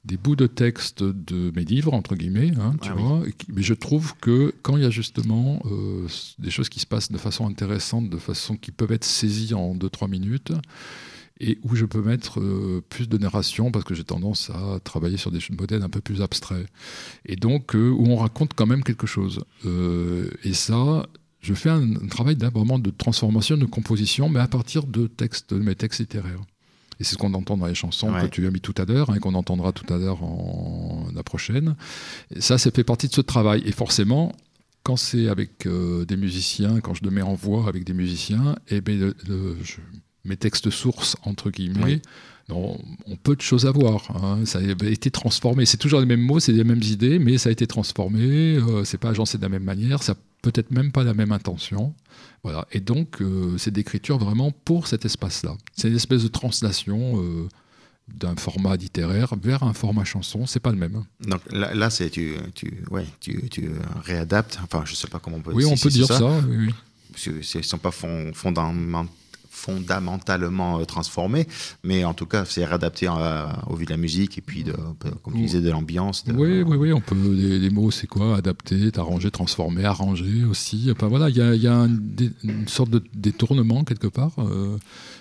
S2: des bouts de texte de mes livres, entre guillemets, hein, tu
S1: ah,
S2: vois.
S1: Oui.
S2: Mais je trouve que quand il y a justement euh, des choses qui se passent de façon intéressante, de façon qui peuvent être saisies en deux trois minutes, et où je peux mettre euh, plus de narration, parce que j'ai tendance à travailler sur des modèles un peu plus abstraits. Et donc, euh, où on raconte quand même quelque chose. Euh, et ça, je fais un, un travail vraiment de transformation, de composition, mais à partir de textes, de mes textes littéraires. Et c'est ce qu'on entend dans les chansons ouais. que tu as mis tout à l'heure, et hein, qu'on entendra tout à l'heure en, la prochaine. Et ça, ça fait partie de ce travail. Et forcément, quand c'est avec euh, des musiciens, quand je le mets en voix avec des musiciens, eh bien, le, le, je, mes textes sources, entre guillemets, oui. non, ont peu de choses à voir. Hein. Ça a été transformé. C'est toujours les mêmes mots, c'est les mêmes idées, mais ça a été transformé. Euh, c'est pas agencé de la même manière. Ça peut-être même pas la même intention. Voilà. Et donc, euh, c'est d'écriture vraiment pour cet espace-là. C'est une espèce de translation euh, d'un format littéraire vers un format chanson. C'est pas le même.
S1: Donc là, là c'est tu, tu, ouais, tu, tu réadaptes. Enfin, je sais pas comment on peut.
S2: Oui, on
S1: si,
S2: peut
S1: si
S2: dire
S1: ça.
S2: ça. Oui, oui.
S1: Parce que ils sont pas fond, fondamentalement. fondamentalement euh, transformé, mais en tout cas c'est réadapté euh, au vu de la musique et puis de, comme tu disais, de l'ambiance. De,
S2: oui,
S1: euh...
S2: oui, oui, on peut. Les, les mots, c'est quoi? Adapter, t'arranger, transformer, arranger aussi. Enfin voilà, il y a, y a un, une sorte de détournement quelque part. Euh,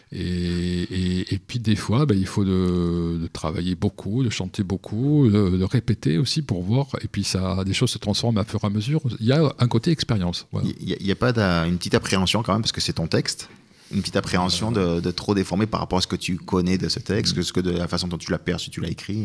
S2: et, et, et puis des fois, bah, il faut de, de travailler beaucoup, de chanter beaucoup, de, de répéter aussi pour voir. Et puis ça, des choses se transforment à fur et à mesure. Il y a un côté expérience. Voilà.
S1: Il n'y a, a pas une petite appréhension quand même parce que c'est ton texte. Une petite appréhension de, de trop déformer par rapport à ce que tu connais de ce texte, que, ce que de la façon dont tu l'as perçu, tu l'as écrit.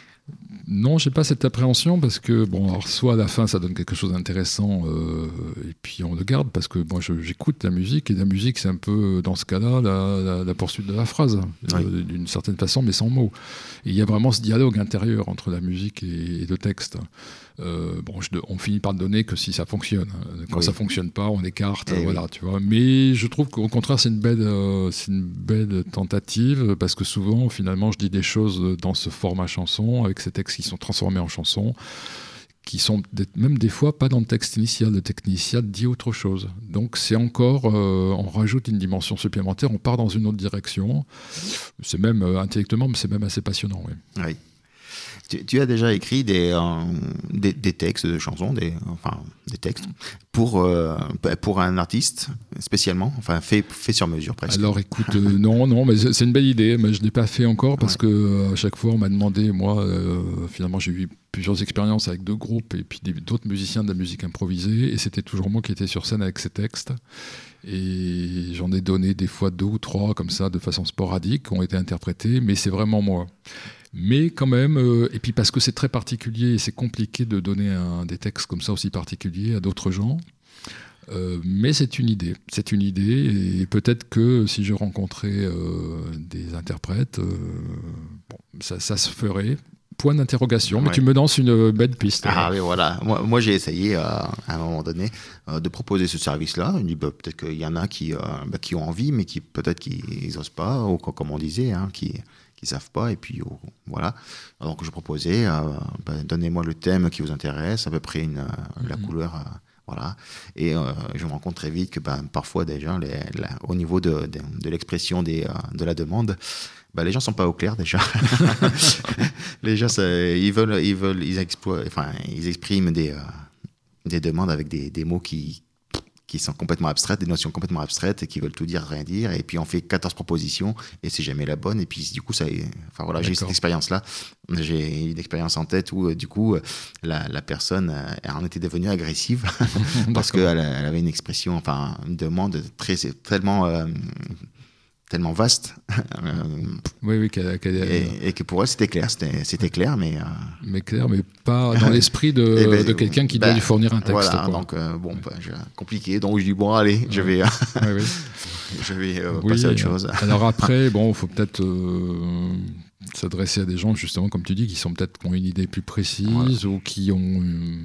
S2: Non, j'ai pas cette appréhension parce que bon, alors soit à la fin ça donne quelque chose d'intéressant euh, et puis on le garde parce que moi je, j'écoute la musique et la musique c'est un peu dans ce cas-là la, la, la poursuite de la phrase oui. euh, d'une certaine façon mais sans mots. Et il y a vraiment ce dialogue intérieur entre la musique et, et le texte. Euh, bon, je, on finit par le donner que si ça fonctionne. Quand oui. ça fonctionne pas, on écarte.
S1: Et
S2: voilà,
S1: oui.
S2: tu vois. Mais je trouve qu'au contraire, c'est une belle, euh, c'est une belle tentative parce que souvent, finalement, je dis des choses dans ce format chanson avec ces textes qui sont transformés en chansons, qui sont des, même des fois pas dans le texte initial. Le texte initial dit autre chose. Donc c'est encore, euh, on rajoute une dimension supplémentaire, on part dans une autre direction. C'est même euh, intellectuellement, mais c'est même assez passionnant. Oui.
S1: oui. Tu, tu as déjà écrit des, euh, des, des textes de chansons, des, enfin des textes pour euh, pour un artiste spécialement, enfin fait fait sur mesure presque.
S2: Alors écoute, euh, non non, mais c'est une belle idée, mais je l'ai pas fait encore parce ouais. que euh, à chaque fois on m'a demandé, moi euh, finalement j'ai eu plusieurs expériences avec deux groupes et puis d'autres musiciens de la musique improvisée et c'était toujours moi qui étais sur scène avec ces textes. Et j'en ai donné des fois deux ou trois comme ça de façon sporadique qui ont été interprétés, mais c'est vraiment moi. Mais quand même, euh, et puis parce que c'est très particulier et c'est compliqué de donner un, des textes comme ça aussi particuliers à d'autres gens. Euh, mais c'est une idée, c'est une idée et peut-être que si je rencontrais euh, des interprètes, euh, bon, ça, ça se ferait. Point d'interrogation, ouais. Mais tu me lances une belle piste.
S1: Ah oui, voilà. Moi, moi j'ai essayé euh, à un moment donné euh, de proposer ce service-là. Je me dis bah, peut-être qu'il y en a qui, euh, bah, qui ont envie, mais qui peut-être qu'ils n'osent pas, ou comme on disait, hein, qui qui savent pas. Et puis oh, voilà. Donc je proposais, euh, bah, donnez-moi le thème qui vous intéresse, à peu près une, mm-hmm. la couleur. Euh, Voilà. Et euh, je me rends compte très vite que ben, parfois, déjà, les, la, au niveau de, de, de l'expression des, euh, de la demande, ben, les gens ne sont pas au clair déjà. Les gens, ça, ils, veulent, ils, veulent, ils, explo- enfin, ils expriment des, euh, des demandes avec des, des mots qui, qui sont complètement abstraites, des notions complètement abstraites et qui veulent tout dire, rien dire. Et puis on fait quatorze propositions et c'est jamais la bonne. Et puis du coup, ça, enfin, voilà, j'ai eu cette expérience-là. J'ai eu une expérience en tête où du coup, la, la personne elle en était devenue agressive parce qu'elle elle avait une expression, enfin une demande très, tellement... Euh, tellement vaste.
S2: oui, oui. Qu'elle, qu'elle,
S1: et, et que pour elle, c'était clair. C'était, c'était clair, mais... Euh...
S2: Mais clair, mais pas dans l'esprit de, ben, de quelqu'un qui ben, doit lui fournir un texte.
S1: Voilà,
S2: quoi.
S1: donc, euh, bon, ben, je, compliqué. Donc, je dis, bon, allez, je vais,
S2: oui, oui.
S1: je vais euh,
S2: oui,
S1: passer à autre chose.
S2: Alors après, bon, il faut peut-être euh, s'adresser à des gens, justement, comme tu dis, qui sont peut-être qui ont une idée plus précise voilà. ou qui ont... Euh,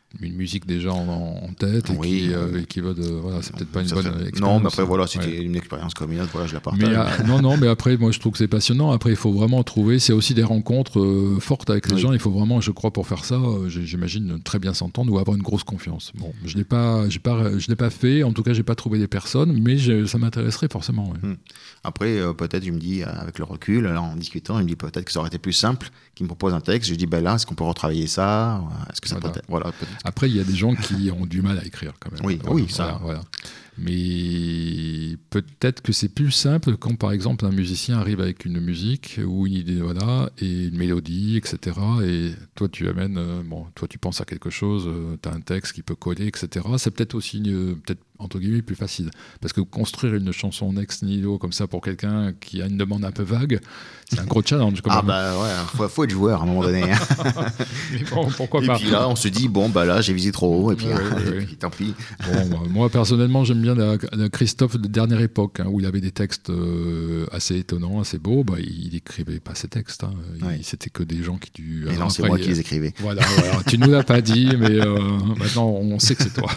S2: une musique déjà en, en tête et
S1: oui,
S2: qui,
S1: euh,
S2: euh, et qui va de voilà, c'est peut-être pas une
S1: ça
S2: bonne
S1: fait...
S2: expérience.
S1: Non, mais après voilà, c'était
S2: ouais.
S1: une expérience commune, voilà, je la partage.
S2: Mais, euh, non, non, mais après, moi je trouve que c'est passionnant. Après, il faut vraiment trouver. C'est aussi des rencontres euh, fortes avec les
S1: oui.
S2: gens. Il faut vraiment, je crois, pour faire ça, euh, j'imagine très bien s'entendre ou avoir une grosse confiance. Bon, je l'ai pas, j'ai pas, je l'ai pas fait. En tout cas, j'ai pas trouvé des personnes, mais je, ça m'intéresserait forcément. Ouais.
S1: Hum. Après, euh, peut-être, je me dis, avec le recul, là, en discutant, je me dis peut-être que ça aurait été plus simple qu'il me propose un texte. Je dis, ben là, est-ce qu'on peut retravailler ça? Est-ce que ça
S2: voilà.
S1: peut être... Voilà, peut-être.
S2: Après, il y a des gens qui ont du mal à écrire quand même.
S1: Oui,
S2: voilà,
S1: oui, ça.
S2: Voilà, voilà. Mais peut-être que c'est plus simple quand, par exemple, un musicien arrive avec une musique ou une idée, voilà, et une mélodie, et cetera. Et toi, tu amènes, euh, bon, toi, tu penses à quelque chose, euh, tu as un texte qui peut coller, et cetera. C'est peut-être aussi, euh, peut-être entre guillemets, plus facile. Parce que construire une chanson ex nihilo comme ça pour quelqu'un qui a une demande un peu vague, c'est un gros challenge. Quand
S1: ah
S2: même.
S1: bah ouais, faut, faut être joueur à un moment donné.
S2: Mais bon, pourquoi
S1: et
S2: pas.
S1: Et puis là, on se dit, bon, bah là, j'ai visé trop haut, et puis,
S2: ouais,
S1: hein,
S2: ouais,
S1: et
S2: ouais.
S1: puis tant pis.
S2: Bon, bah, moi, personnellement, j'aime bien la, la Christophe de dernière époque, hein, où il avait des textes euh, assez étonnants, assez beaux. Bah, il n'écrivait pas ses textes. Hein.
S1: Ouais.
S2: C'était que des gens qui... Du,
S1: et non, c'est moi il, qui les écrivais.
S2: Voilà, voilà. Tu nous l'as pas dit, mais euh, maintenant, on sait que c'est toi.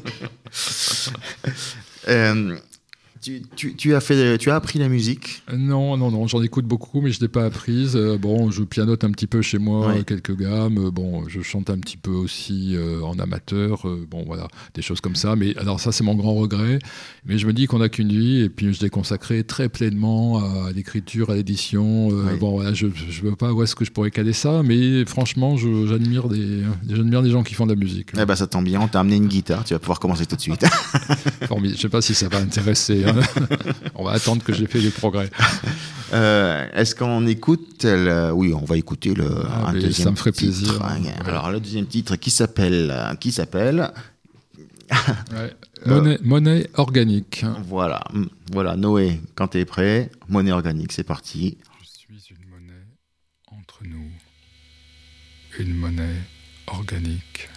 S1: euh, tu, tu, tu, as fait, tu as appris la musique?
S2: Non, non, non, j'en écoute beaucoup, mais je ne l'ai pas apprise. Euh, bon, je pianote un petit peu chez moi,
S1: oui.
S2: quelques gammes. Bon, je chante un petit peu aussi euh, en amateur. Euh, bon, voilà, des choses comme ça. Mais alors ça, c'est mon grand regret. Mais je me dis qu'on n'a qu'une vie, et puis je l'ai consacré très pleinement à l'écriture, à l'édition. Euh,
S1: oui.
S2: Bon, voilà, je ne veux pas où est-ce que je pourrais caler ça, mais franchement, j'admire des, j'admire des gens qui font de la musique.
S1: Eh ben, ça tombe bien, on t'a amené une guitare, tu vas pouvoir commencer tout de suite.
S2: Formidable. Je ne sais pas si ça va intéresser. Hein. On va attendre que j'ai fait des progrès.
S1: Euh, Est-ce qu'on écoute le... Oui, on va écouter le
S2: ah,
S1: un deuxième
S2: ça me ferait
S1: titre.
S2: plaisir.
S1: Alors, ouais. Le deuxième titre qui s'appelle... Qui s'appelle...
S2: ouais. Monnaie, euh, monnaie organique.
S1: Voilà, voilà, Noé, quand tu es prêt, monnaie organique, c'est parti.
S3: Je suis une monnaie entre nous, une monnaie organique.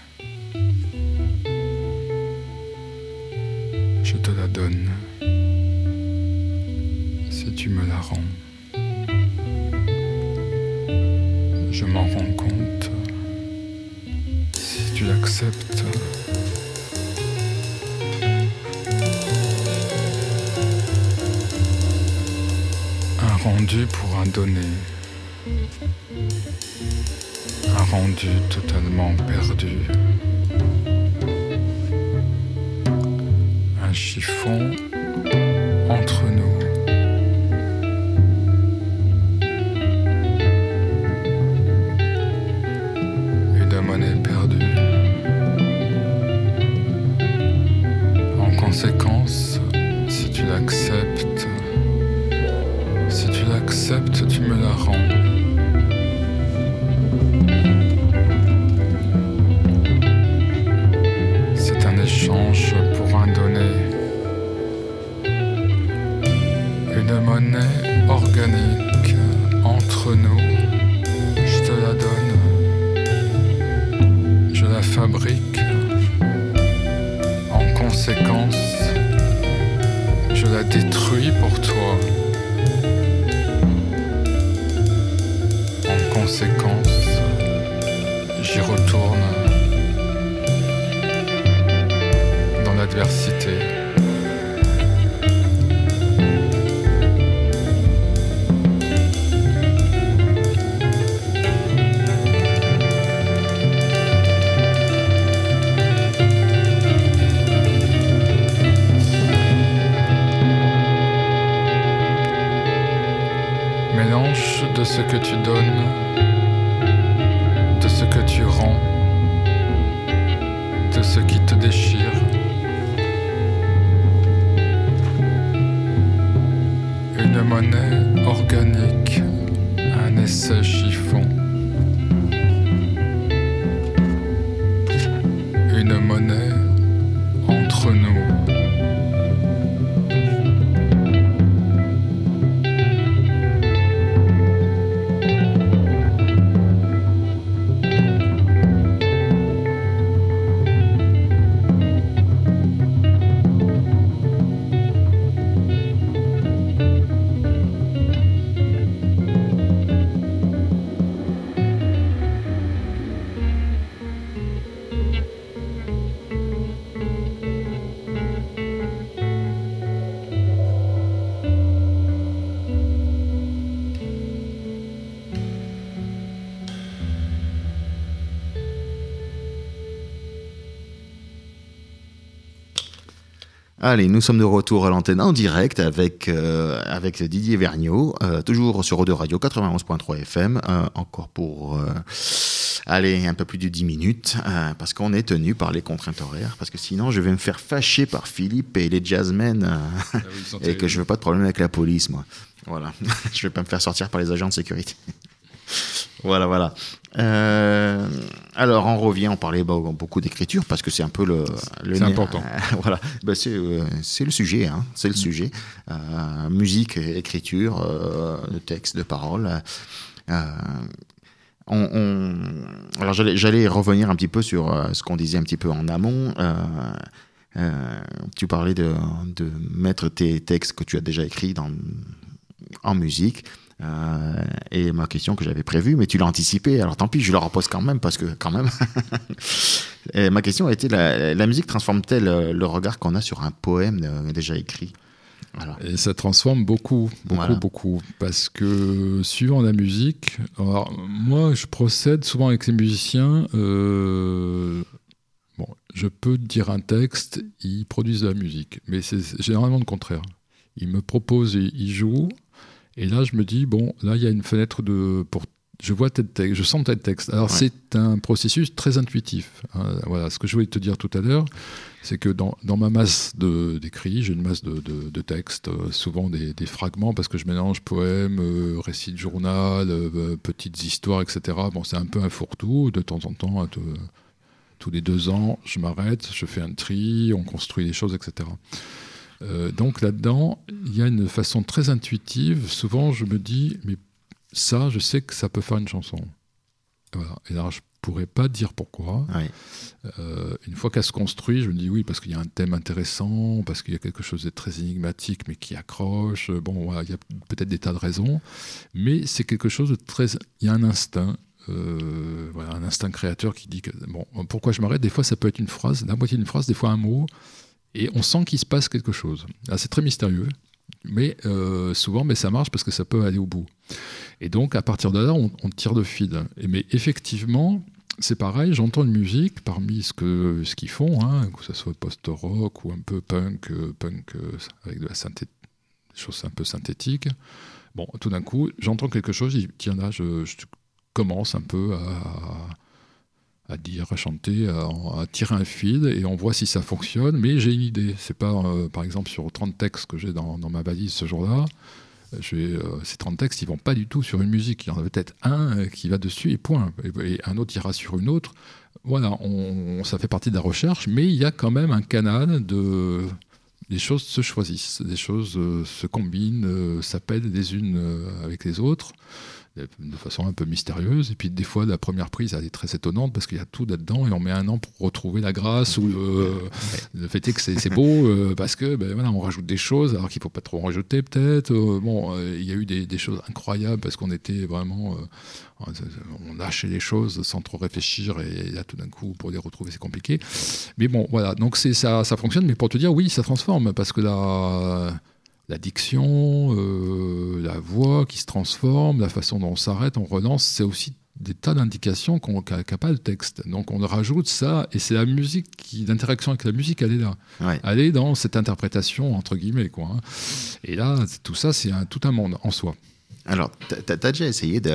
S3: Je te la donne si tu me la rends. Je m'en rends compte si tu l'acceptes. Un rendu pour un donné, un rendu totalement perdu, un chiffon entre nous. Une monnaie perdue. En conséquence, si tu l'acceptes, si tu l'acceptes, tu me la rends. C'est un échange pour un donné. Une monnaie organique entre nous. Je te la donne. Je la fabrique. En conséquence, je la détruis pour toi. En conséquence, j'y retourne dans l'adversité. Mélange de ce que tu donnes, de ce que tu rends, de ce qui te déchire. Une monnaie organique, un essai chiffon. Une monnaie entre nous.
S1: Allez, nous sommes de retour à l'antenne en direct avec, euh, avec Didier Vergniaud, euh, toujours sur Eau de Radio quatre-vingt-onze point trois F M, euh, encore pour euh, allez, un peu plus de dix minutes, euh, parce qu'on est tenu par les contraintes horaires, parce que sinon je vais me faire fâcher par Philippe et les jazzmen, euh, ah oui, et que je veux pas de problème avec la police, moi. Voilà, je vais pas me faire sortir par les agents de sécurité. Voilà, voilà. Euh, alors, on revient, on parlait bah, beaucoup d'écriture parce que c'est un peu le. le
S2: c'est né- important.
S1: Euh, voilà, bah, c'est, euh, c'est le sujet, hein, c'est le mmh. sujet. Euh, musique, écriture, euh, de texte, de paroles. Euh, on, on... Alors, j'allais, j'allais revenir un petit peu sur euh, ce qu'on disait un petit peu en amont. Euh, euh, tu parlais de, de mettre tes textes que tu as déjà écrits dans, en musique. Euh, et ma question que j'avais prévue, mais tu l'as anticipée, alors tant pis, je la repose quand même, parce que quand même. Et ma question a été, la, la musique transforme-t-elle le regard qu'on a sur un poème déjà écrit ? Voilà.
S2: Et ça transforme beaucoup, beaucoup, voilà. beaucoup, parce que suivant la musique, alors, moi je procède souvent avec les musiciens, euh, bon, je peux dire un texte, ils produisent de la musique, mais c'est généralement le contraire. Ils me proposent, ils jouent. Et là, je me dis, bon, là, il y a une fenêtre de... Pour, je vois tel texte, je sens tel texte. Alors, ouais. c'est un processus très intuitif. Hein, voilà, ce que je voulais te dire tout à l'heure, c'est que dans, dans ma masse de, d'écrits, j'ai une masse de, de, de textes, euh, souvent des, des fragments, parce que je mélange poèmes, euh, récits de journal, euh, petites histoires, et cetera. Bon, c'est un peu un fourre-tout. De temps en temps, te, tous les deux ans, je m'arrête, je fais un tri, on construit des choses, et cetera. Euh, donc là-dedans, il y a une façon très intuitive. Souvent, je me dis, mais ça, je sais que ça peut faire une chanson. Voilà. Et là, je ne pourrais pas dire pourquoi.
S1: Oui.
S2: Euh, une fois qu'elle se construit, je me dis oui, parce qu'il y a un thème intéressant, parce qu'il y a quelque chose de très énigmatique, mais qui accroche. Bon, voilà, il y a peut-être des tas de raisons. Mais c'est quelque chose de très... Il y a un instinct. Euh, voilà, un instinct créateur qui dit que... Bon, pourquoi je m'arrête ? Des fois, ça peut être une phrase, la moitié d'une phrase, des fois un mot... Et on sent qu'il se passe quelque chose. Là, c'est très mystérieux, mais euh, souvent, mais ça marche parce que ça peut aller au bout. Et donc, à partir de là, on, on tire de fil. Et, mais effectivement, c'est pareil, j'entends une musique parmi ce, que, ce qu'ils font, hein, que ce soit post-rock ou un peu punk, euh, punk euh, avec de la synthé- des choses un peu synthétiques. Bon, tout d'un coup, j'entends quelque chose, je dis, tiens là, je, je commence un peu à... à dire, à chanter, à, à tirer un fil et on voit si ça fonctionne, mais j'ai une idée. C'est pas, euh, par exemple, sur trente textes que j'ai dans, dans ma valise ce jour-là, je vais, euh, ces trente textes, ils vont pas du tout sur une musique. Il y en a peut-être un euh, qui va dessus et point. Et, et un autre ira sur une autre. Voilà, on, ça fait partie de la recherche, mais il y a quand même un canal de... Les choses se choisissent, des choses euh, se combinent, euh, s'appellent les unes euh, avec les autres, de façon un peu mystérieuse. Et puis des fois, la première prise, elle est très étonnante parce qu'il y a tout là-dedans et on met un an pour retrouver la grâce ou euh, le fait est que c'est, c'est beau euh, parce que ben, voilà, on rajoute des choses alors qu'il ne faut pas trop en rajouter peut-être. Euh, bon, euh, il y a eu des, des choses incroyables parce qu'on était vraiment... Euh, on lâchait les choses sans trop réfléchir et là tout d'un coup pour les retrouver c'est compliqué. Mais bon, voilà, donc c'est, ça, ça fonctionne. Mais pour te dire, oui, ça transforme parce que la... La diction, euh, la voix qui se transforme, la façon dont on s'arrête, on relance, c'est aussi des tas d'indications qu'on n'a pas le texte. Donc on rajoute ça, et c'est la musique, qui, l'interaction avec la musique, elle est là. Ouais. Elle est dans cette interprétation, entre guillemets, quoi. Hein. Et là, tout ça, c'est un, tout un monde en soi.
S1: Alors, tu as déjà essayé de,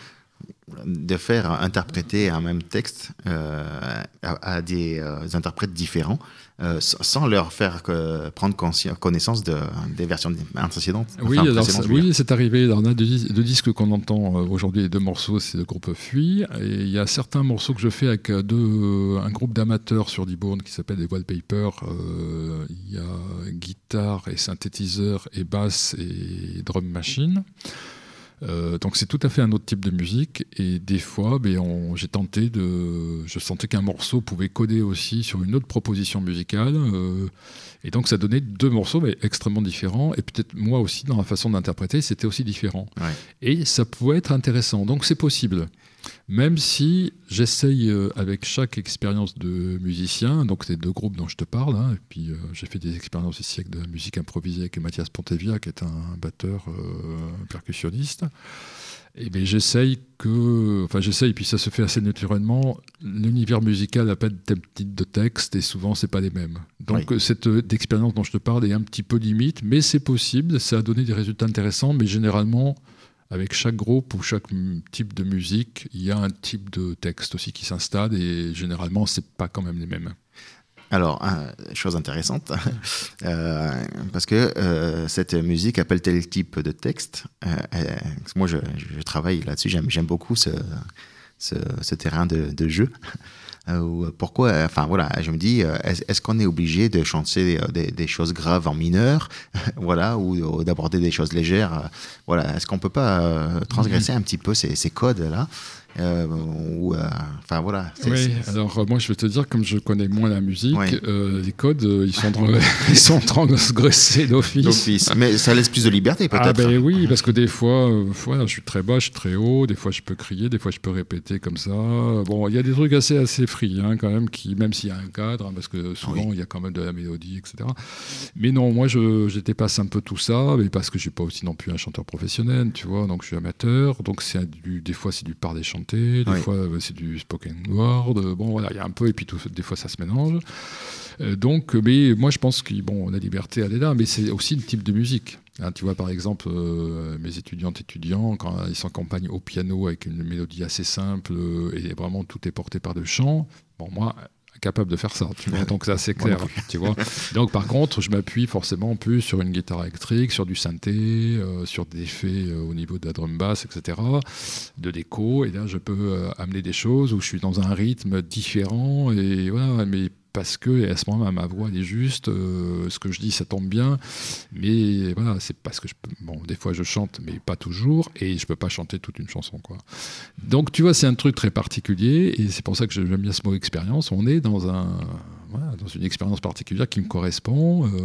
S1: de faire interpréter un même texte euh, à, à des euh, interprètes différents Euh, sans leur faire que, prendre consci- connaissance de, des versions précédentes.
S2: Oui,
S1: enfin,
S2: alors,
S1: précédentes,
S2: oui, c'est arrivé. Alors, on a deux, deux disques qu'on entend aujourd'hui, les deux morceaux, c'est le groupe Fuy. Et il y a certains morceaux que je fais avec deux, un groupe d'amateurs sur Libourne qui s'appelle les Wallpaper. Euh, il y a guitare et synthétiseur et basse et drum machine. Euh, donc c'est tout à fait un autre type de musique et des fois ben, on, j'ai tenté de je sentais qu'un morceau pouvait coder aussi sur une autre proposition musicale euh, et donc ça donnait deux morceaux mais extrêmement différents et peut-être moi aussi dans la façon d'interpréter c'était aussi différent ouais. Et ça pouvait être intéressant donc c'est possible Même si j'essaye euh, avec chaque expérience de musicien, donc ces deux groupes dont je te parle, hein, et puis euh, j'ai fait des expériences ici avec de la musique improvisée avec Mathias Pontevia, qui est un batteur euh, percussionniste. Et bien j'essaye que, enfin j'essaye, puis ça se fait assez naturellement. L'univers musical a pas de type de texte et souvent c'est pas les mêmes. Donc oui. cette euh, expérience dont je te parle est un petit peu limite, mais c'est possible, ça a donné des résultats intéressants, mais généralement. Avec chaque groupe ou chaque type de musique, il y a un type de texte aussi qui s'installe et généralement, c'est pas quand même les mêmes.
S1: Alors, euh, chose intéressante, euh, parce que euh, cette musique appelle tel type de texte. Euh, euh, moi, je, je travaille là-dessus, j'aime, j'aime beaucoup ce, ce, ce terrain de, de jeu. Euh, pourquoi, enfin voilà, je me dis, est-ce, est-ce qu'on est obligé de chanter des, des choses graves en mineur, voilà, ou, ou d'aborder des choses légères, voilà, est-ce qu'on peut pas euh, transgresser un petit peu ces, ces codes-là? Euh, ou, euh, enfin voilà.
S2: C'est, oui, c'est, c'est... alors euh, moi je vais te dire, comme je connais moins la musique, oui. euh, les codes euh, ils sont ils sont transgressés d'office.
S1: d'office. Mais ça laisse plus de liberté peut-être.
S2: Ah ben oui, parce que des fois, euh, voilà, je suis très bas, je suis très haut, des fois je peux crier, des fois je peux répéter comme ça. Bon, il y a des trucs assez assez free hein, quand même, qui même s'il y a un cadre, hein, parce que souvent il oui. y a quand même de la mélodie, et cetera. Mais non, moi je, je dépasse un peu tout ça, mais parce que je suis pas aussi non plus un chanteur professionnel, tu vois, donc je suis amateur, donc c'est du, des fois c'est du parler chanter. Des oui. fois, c'est du spoken word. Bon, voilà, il y a un peu, et puis tout, des fois, ça se mélange. Euh, donc, mais moi, je pense que bon, la liberté, elle est là, mais c'est aussi le type de musique. Hein, tu vois, par exemple, euh, mes étudiantes étudiants, quand ils s'accompagnent au piano avec une mélodie assez simple euh, et vraiment tout est porté par le chant. Bon, moi. Capable de faire ça, tu vois, donc ça c'est clair, tu vois. Donc par contre, je m'appuie forcément plus sur une guitare électrique, sur du synthé, euh, sur des effets euh, au niveau de la drum bass, et cetera, de l'écho, et là je peux euh, amener des choses où je suis dans un rythme différent, et voilà, mais parce que et à ce moment-là, ma voix elle est juste, euh, ce que je dis ça tombe bien, mais voilà, c'est parce que je peux, bon, des fois je chante, mais pas toujours, et je peux pas chanter toute une chanson, quoi. Donc tu vois, c'est un truc très particulier, et c'est pour ça que j'aime bien ce mot expérience. On est dans un, voilà, dans une expérience particulière qui me correspond, euh,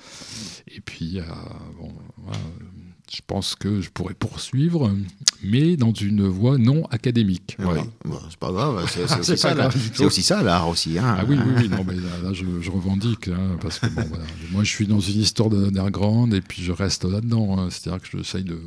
S2: et puis euh, bon, voilà, je pense que je pourrais poursuivre, mais dans une voie non académique.
S1: Ouais. Bon, c'est pas grave, c'est, c'est, aussi, ça, là, c'est aussi ça l'art aussi. Hein.
S2: Ah oui, oui, oui, non, mais là, là je, je revendique, hein, parce que bon, voilà, moi je suis dans une histoire d'underground et puis je reste là-dedans. Hein, c'est-à-dire que j'essaye de,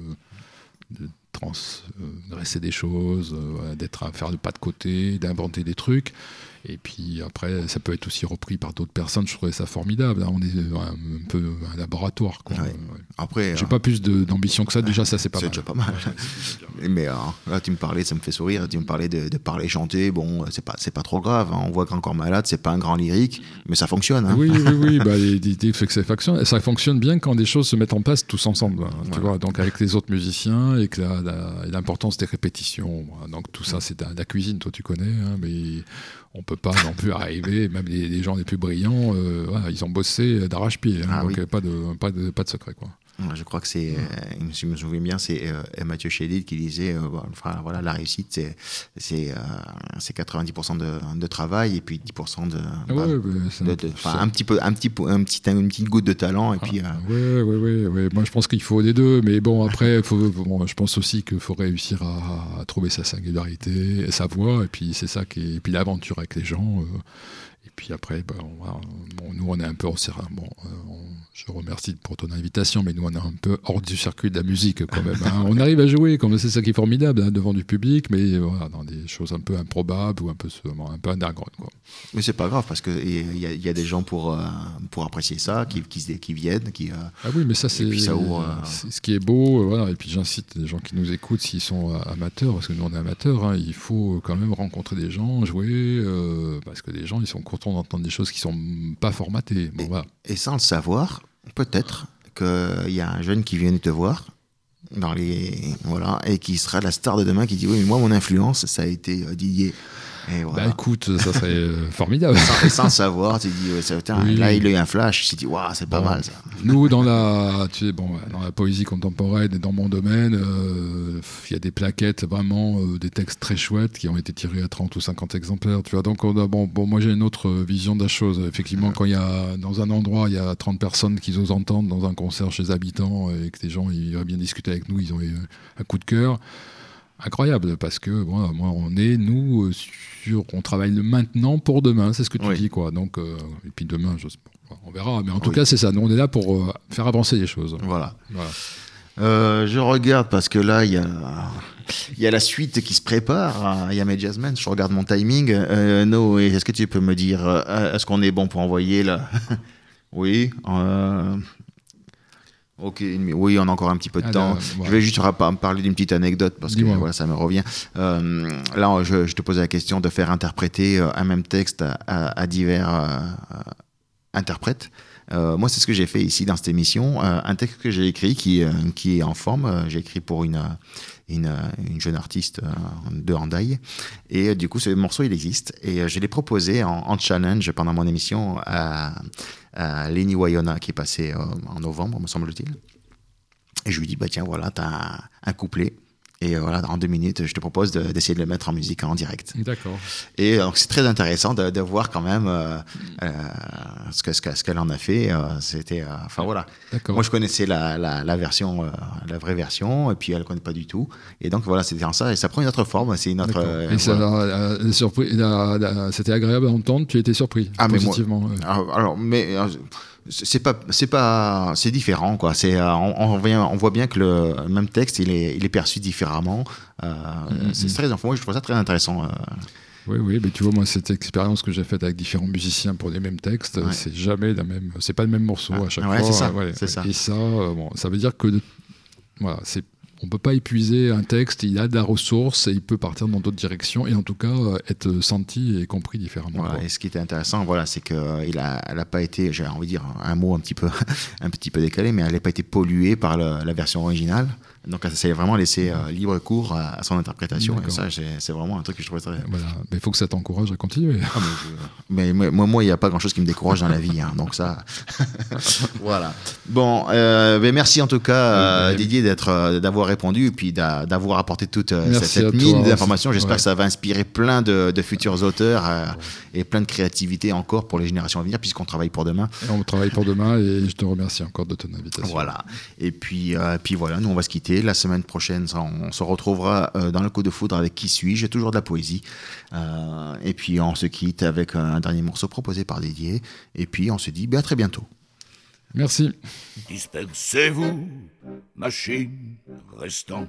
S2: de transgresser des choses, euh, d'être à faire le pas de côté, d'inventer des trucs. Et puis après, ça peut être aussi repris par d'autres personnes. Je trouvais ça formidable. Hein. On est un, un peu un laboratoire, quoi. Ouais. Ouais.
S1: Après,
S2: j'ai
S1: euh...
S2: pas plus de, d'ambition que ça. Déjà, ça c'est pas
S1: c'est
S2: mal.
S1: Déjà pas mal. Mais euh, là, tu me parlais, ça me fait sourire. Tu me parlais de, de parler, chanter. Bon, c'est pas, c'est pas trop grave. Hein. On voit qu'Encore Malade, c'est pas un grand lyrique, mais ça fonctionne. Hein.
S2: Oui, oui, oui. Bah, l'idée fait que ça fonctionne. Ça fonctionne bien quand des choses se mettent en place tous ensemble. Hein, voilà. Tu vois, donc avec les autres musiciens et que la, la, l'importance des répétitions. Donc tout ça, c'est de la cuisine. Toi, tu connais, hein, mais on peut pas non plus arriver, même les, les gens les plus brillants, euh, voilà, ils ont bossé d'arrache-pied, hein, ah, donc oui. pas, de, pas, de, pas de secret, quoi.
S1: Je crois que c'est, euh, si je me souviens bien, c'est euh, Mathieu Chédid qui disait, euh, enfin, voilà, la réussite, c'est, c'est, euh, c'est quatre-vingt-dix pour cent de, de travail et puis dix pour cent de,
S2: ah ouais, bah,
S1: de, de, de un petit peu, un petit, un petit, une petite goutte de talent et ah, puis.
S2: Euh... Ouais, ouais, ouais, ouais. Moi, je pense qu'il faut les deux, mais bon, après, faut, bon, je pense aussi qu'il faut réussir à, à trouver sa singularité, sa voix, et puis c'est ça qui est, et puis l'aventure avec les gens. Euh, et puis après, ben, on va, bon, nous, on est un peu, on, bon, on, je remercie pour ton invitation, mais nous, on est un peu hors du circuit de la musique quand même. Hein. On arrive à jouer, comme c'est ça qui est formidable, hein, devant du public, mais voilà, dans des choses un peu improbables ou un peu, un peu underground, quoi.
S1: Mais c'est pas grave, parce qu'il y, y a des gens pour, euh, pour apprécier ça, qui, qui, qui viennent. Qui, euh,
S2: ah oui, mais ça, c'est,
S1: ça ouvre, euh...
S2: c'est ce qui est beau. Euh, voilà, et puis j'incite les gens qui nous écoutent, s'ils sont amateurs, parce que nous, on est amateurs, hein, il faut quand même rencontrer des gens, jouer, euh, parce que les gens, ils sont contents d'entendre des choses qui sont pas formatées. Bon,
S1: et,
S2: voilà.
S1: et sans le savoir, peut-être qu'il y a un jeune qui vient te voir dans les, voilà, et qui sera la star de demain, qui dit oui, mais moi mon influence ça a été euh, Didier. Et voilà.
S2: Bah écoute, ça serait euh, formidable.
S1: Sans, sans savoir, tu dis ouais, ça, tiens, oui. Là il a eu un flash, tu dis waouh, c'est pas bon, mal ça.
S2: Nous dans la, tu sais, bon, dans la poésie contemporaine et dans mon domaine, il euh, y a des plaquettes vraiment, euh, des textes très chouettes qui ont été tirés à trente ou cinquante exemplaires, tu vois. Donc on a, bon, bon, moi j'ai une autre vision de la chose. Effectivement, ouais. Quand il y a dans un endroit il y a trente personnes qui osent entendre dans un concert chez les habitants et que les gens ils auraient bien discuté avec nous, ils ont eu un coup de cœur. incroyable, parce que bon, moi, on est, nous, sur, on travaille le maintenant pour demain, c'est ce que tu oui. dis, quoi. Donc, euh, et puis demain, je, on verra, mais en tout oui. cas, c'est ça. Nous, on est là pour euh, faire avancer les choses.
S1: Voilà. voilà. Euh, je regarde parce que là, il y a, il y a la suite qui se prépare. Il y a mes jazzmen. Je regarde mon timing. Euh, no, est-ce que tu peux me dire, euh, est-ce qu'on est bon pour envoyer là? Oui. Euh, ok. Oui, on a encore un petit peu de ah, temps. Là, voilà. Je vais juste me parler d'une petite anecdote parce que voilà, ça me revient. Euh, là, je, je te posais la question de faire interpréter un même texte à, à, à divers euh, interprètes. Euh, moi, c'est ce que j'ai fait ici dans cette émission. Euh, un texte que j'ai écrit qui, euh, qui est en forme. Euh, j'ai écrit pour une, une, une jeune artiste euh, de Hendaye. Et euh, du coup, ce morceau, il existe. Et euh, je l'ai proposé en, en challenge pendant mon émission à, à Lenny Wayona, qui est passé euh, en novembre, me semble-t-il. Et je lui dis, bah, tiens, voilà, t'as un, un couplet. Et voilà, en deux minutes, je te propose de, d'essayer de le mettre en musique en direct.
S2: D'accord.
S1: Et donc, c'est très intéressant de, de voir quand même euh, euh, ce, que, ce, que, ce qu'elle en a fait. Euh, c'était, enfin euh, voilà. D'accord. Moi, je connaissais la, la, la version, euh, la vraie version, et puis elle ne connaît pas du tout. Et donc, voilà, c'était en ça. Et ça prend une autre forme. C'est une autre. Euh,
S2: et ça,
S1: voilà.
S2: la, la, surpris, la, la, c'était agréable à entendre. Tu as été surpris ah, positivement.
S1: Mais moi, alors, mais. Euh, c'est pas c'est pas c'est différent quoi, c'est on, on, vient, on voit bien que le même texte il est il est perçu différemment, euh, mm-hmm. c'est très enfin moi je trouve ça très intéressant. euh.
S2: Oui, oui, mais tu vois, moi, cette expérience que j'ai faite avec différents musiciens pour les mêmes textes, ouais. c'est jamais la même, c'est pas le même morceau ah, à chaque
S1: ouais,
S2: fois.
S1: C'est ça,
S2: ouais,
S1: c'est ça.
S2: Et ça, euh, bon, ça veut dire que, de, voilà, c'est, on peut pas épuiser un texte, il a de la ressource et il peut partir dans d'autres directions et en tout cas euh, être senti et compris différemment.
S1: Voilà, et ce qui était intéressant, voilà, c'est que euh, il a, elle a pas été, j'ai envie de dire un mot un petit peu, un petit peu décalé, mais elle n'a pas été polluée par le, la version originale. Donc, ça s'est vraiment laissé euh, libre cours à, à son interprétation. D'accord. Et ça, c'est, c'est vraiment un truc que je trouvais très.
S2: Voilà. Mais il faut que ça t'encourage à continuer. Ah,
S1: mais, je... mais moi, moi, il n'y a pas grand-chose qui me décourage dans la vie. Hein, donc, ça. Voilà. Bon, euh, mais merci en tout cas, euh, ouais, Didier, d'être, euh, d'avoir répondu et puis d'a, d'avoir apporté toute euh, cette, cette mine toi, d'informations. J'espère ouais. que ça va inspirer plein de, de futurs auteurs euh, ouais. et plein de créativité encore pour les générations à venir, puisqu'on travaille pour demain.
S2: Et on travaille pour demain et je te remercie encore de ton invitation.
S1: Voilà. Et puis, euh, puis voilà, nous, on va se quitter. La semaine prochaine, on se retrouvera dans le coup de foudre avec Qui suis-je, toujours de la poésie. Euh, et puis on se quitte avec un dernier morceau proposé par Didier. Et puis on se dit ben, à très bientôt.
S2: Merci.
S4: Dispersez-vous, machine restante,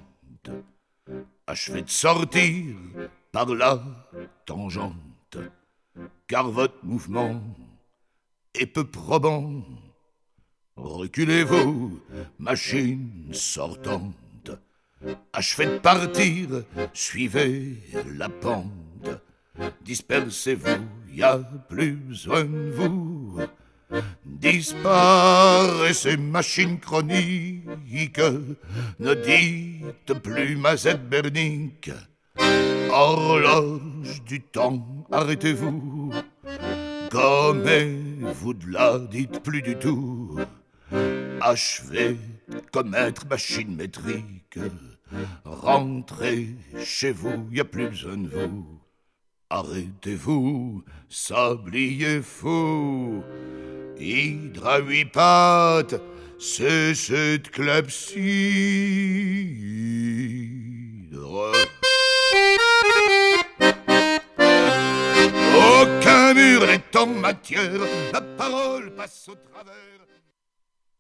S4: achevez de sortir par la tangente, car votre mouvement est peu probant. Reculez-vous, machine sortante, achevez de partir, suivez la pente. Dispersez-vous, y a plus besoin de vous. Disparaissez, machine chronique, ne dites plus mazette bernique. Horloge du temps, arrêtez-vous. Gommez-vous de là, dites plus du tout. Achevez de commettre machine métrique. Rentrez chez vous, y a plus besoin de vous. Arrêtez-vous, sablier fou. Hydre à huit pattes, c'est cette clepsydre. Aucun mur n'est en matière, la parole passe au travers.